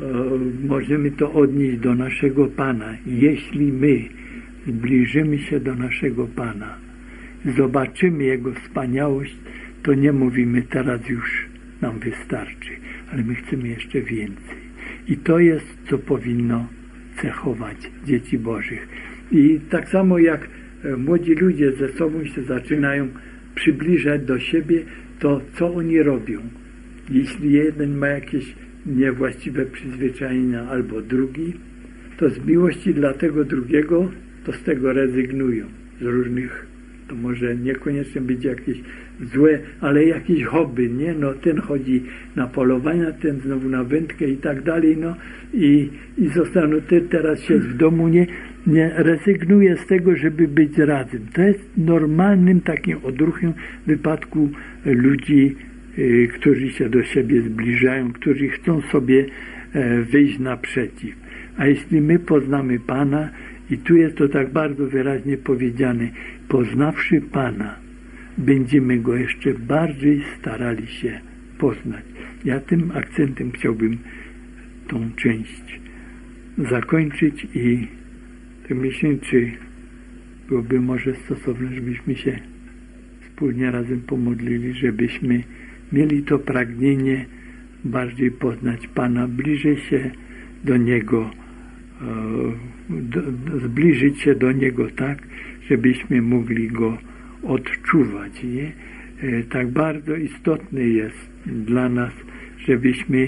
możemy to odnieść do naszego Pana. Jeśli my zbliżymy się do naszego Pana, zobaczymy Jego wspaniałość, to nie mówimy teraz już nam wystarczy, ale my chcemy jeszcze więcej. I to jest, co powinno cechować dzieci Bożych. I tak samo jak młodzi ludzie ze sobą się zaczynają przybliżać do siebie, to co oni robią? Jeśli jeden ma jakieś niewłaściwe przyzwyczajenia albo drugi, to z miłości dla tego drugiego to z tego rezygnują. Z różnych, to może niekoniecznie być jakieś złe, ale jakieś hobby, nie? No ten chodzi na polowania, ten znowu na wędkę i tak dalej, no i zostaną, teraz się w domu nie rezygnuje z tego, żeby być razem. To jest normalnym takim odruchem w wypadku ludzi, którzy się do siebie zbliżają, którzy chcą sobie wyjść naprzeciw. A jeśli my poznamy Pana, i tu jest to tak bardzo wyraźnie powiedziane, poznawszy Pana, będziemy Go jeszcze bardziej starali się poznać. Ja tym akcentem chciałbym tą część zakończyć i tak myślę, czy byłoby może stosowne, żebyśmy się wspólnie razem pomodlili, żebyśmy mieli to pragnienie bardziej poznać Pana, bliżej się do Niego, zbliżyć się do Niego tak, żebyśmy mogli Go odczuwać. Nie? Tak bardzo istotny jest dla nas, żebyśmy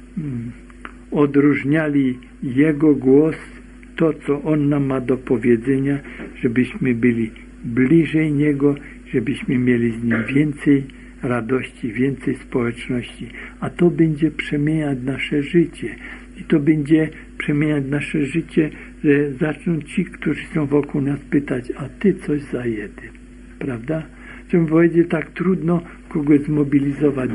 odróżniali Jego głos, to, co On nam ma do powiedzenia, żebyśmy byli bliżej Niego, żebyśmy mieli z Nim więcej radości, więcej społeczności. A to będzie przemieniać nasze życie. I to będzie przemieniać nasze życie, że zaczną ci, którzy są wokół nas pytać, a ty coś za jeden. Prawda? Chciałbym powiedzieć, tak trudno kogoś zmobilizować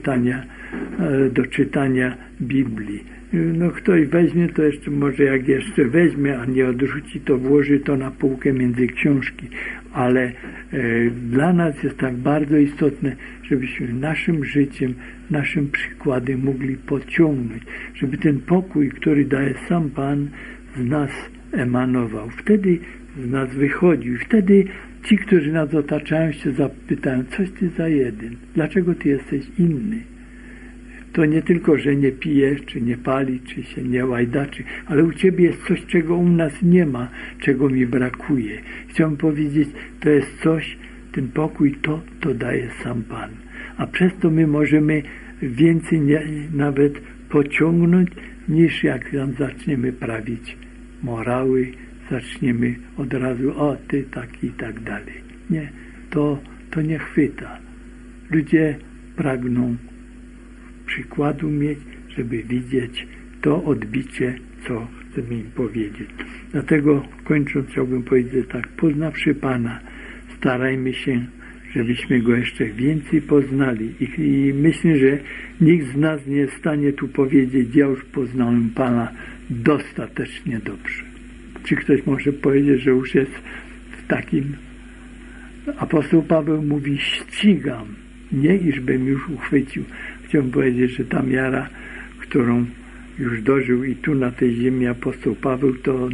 do czytania Biblii. No ktoś weźmie, to jeszcze może jak jeszcze weźmie, a nie odrzuci, to włoży to na półkę między książki. Ale dla nas jest tak bardzo istotne, żebyśmy naszym życiem, naszym przykładem mogli pociągnąć, żeby ten pokój, który daje sam Pan, z nas emanował. Wtedy z nas wychodził. I wtedy ci, którzy nas otaczają, się zapytają, coś ty za jeden? Dlaczego ty jesteś inny? To nie tylko, że nie pije, czy nie pali, czy się nie łajdaczy, ale u ciebie jest coś, czego u nas nie ma, czego mi brakuje. Chciałbym powiedzieć, to jest coś, ten pokój, to daje sam Pan. A przez to my możemy więcej nawet pociągnąć, niż jak tam zaczniemy prawić morały, zaczniemy od razu, o ty taki i tak dalej. Nie, to nie chwyta. Ludzie pragną przykładu mieć, żeby widzieć to odbicie, co chcemy im powiedzieć. Dlatego kończąc chciałbym powiedzieć tak, poznawszy Pana, starajmy się, żebyśmy Go jeszcze więcej poznali. I myślę, że nikt z nas nie jest w stanie tu powiedzieć, ja już poznałem Pana dostatecznie dobrze. Czy ktoś może powiedzieć, że już jest w takim... Apostoł Paweł mówi, ścigam, nie iżbym już uchwycił. Chciałbym powiedzieć, że ta miara, którą już dożył i tu na tej ziemi apostoł Paweł,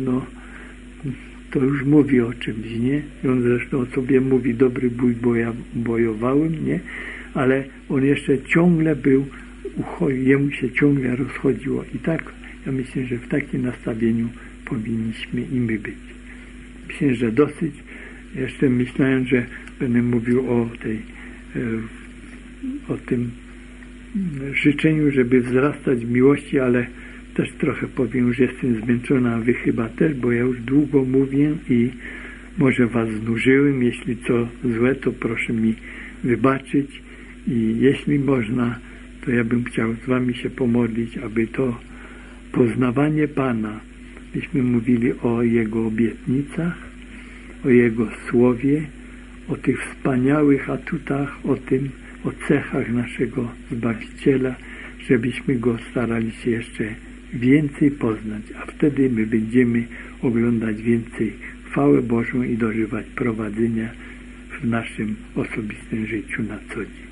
to już mówi o czymś, nie? I on zresztą o sobie mówi, dobry bój bojowałem, nie? Ale on jeszcze ciągle był, jemu się ciągle rozchodziło. I tak, ja myślę, że w takim nastawieniu powinniśmy i my być. Myślę, że dosyć Jeszcze myślałem, że będę mówił o tym życzeniu, żeby wzrastać w miłości, ale też trochę powiem, że jestem zmęczony, a wy chyba też, bo ja już długo mówię i może was znużyłem. Jeśli co złe, to proszę mi wybaczyć i jeśli można, to ja bym chciał z wami się pomodlić, aby to poznawanie Pana, byśmy mówili o Jego obietnicach, o Jego Słowie, o tych wspaniałych atutach, o cechach naszego Zbawiciela, żebyśmy Go starali się jeszcze więcej poznać, a wtedy my będziemy oglądać więcej chwałę Bożą i dożywać prowadzenia w naszym osobistym życiu na co dzień.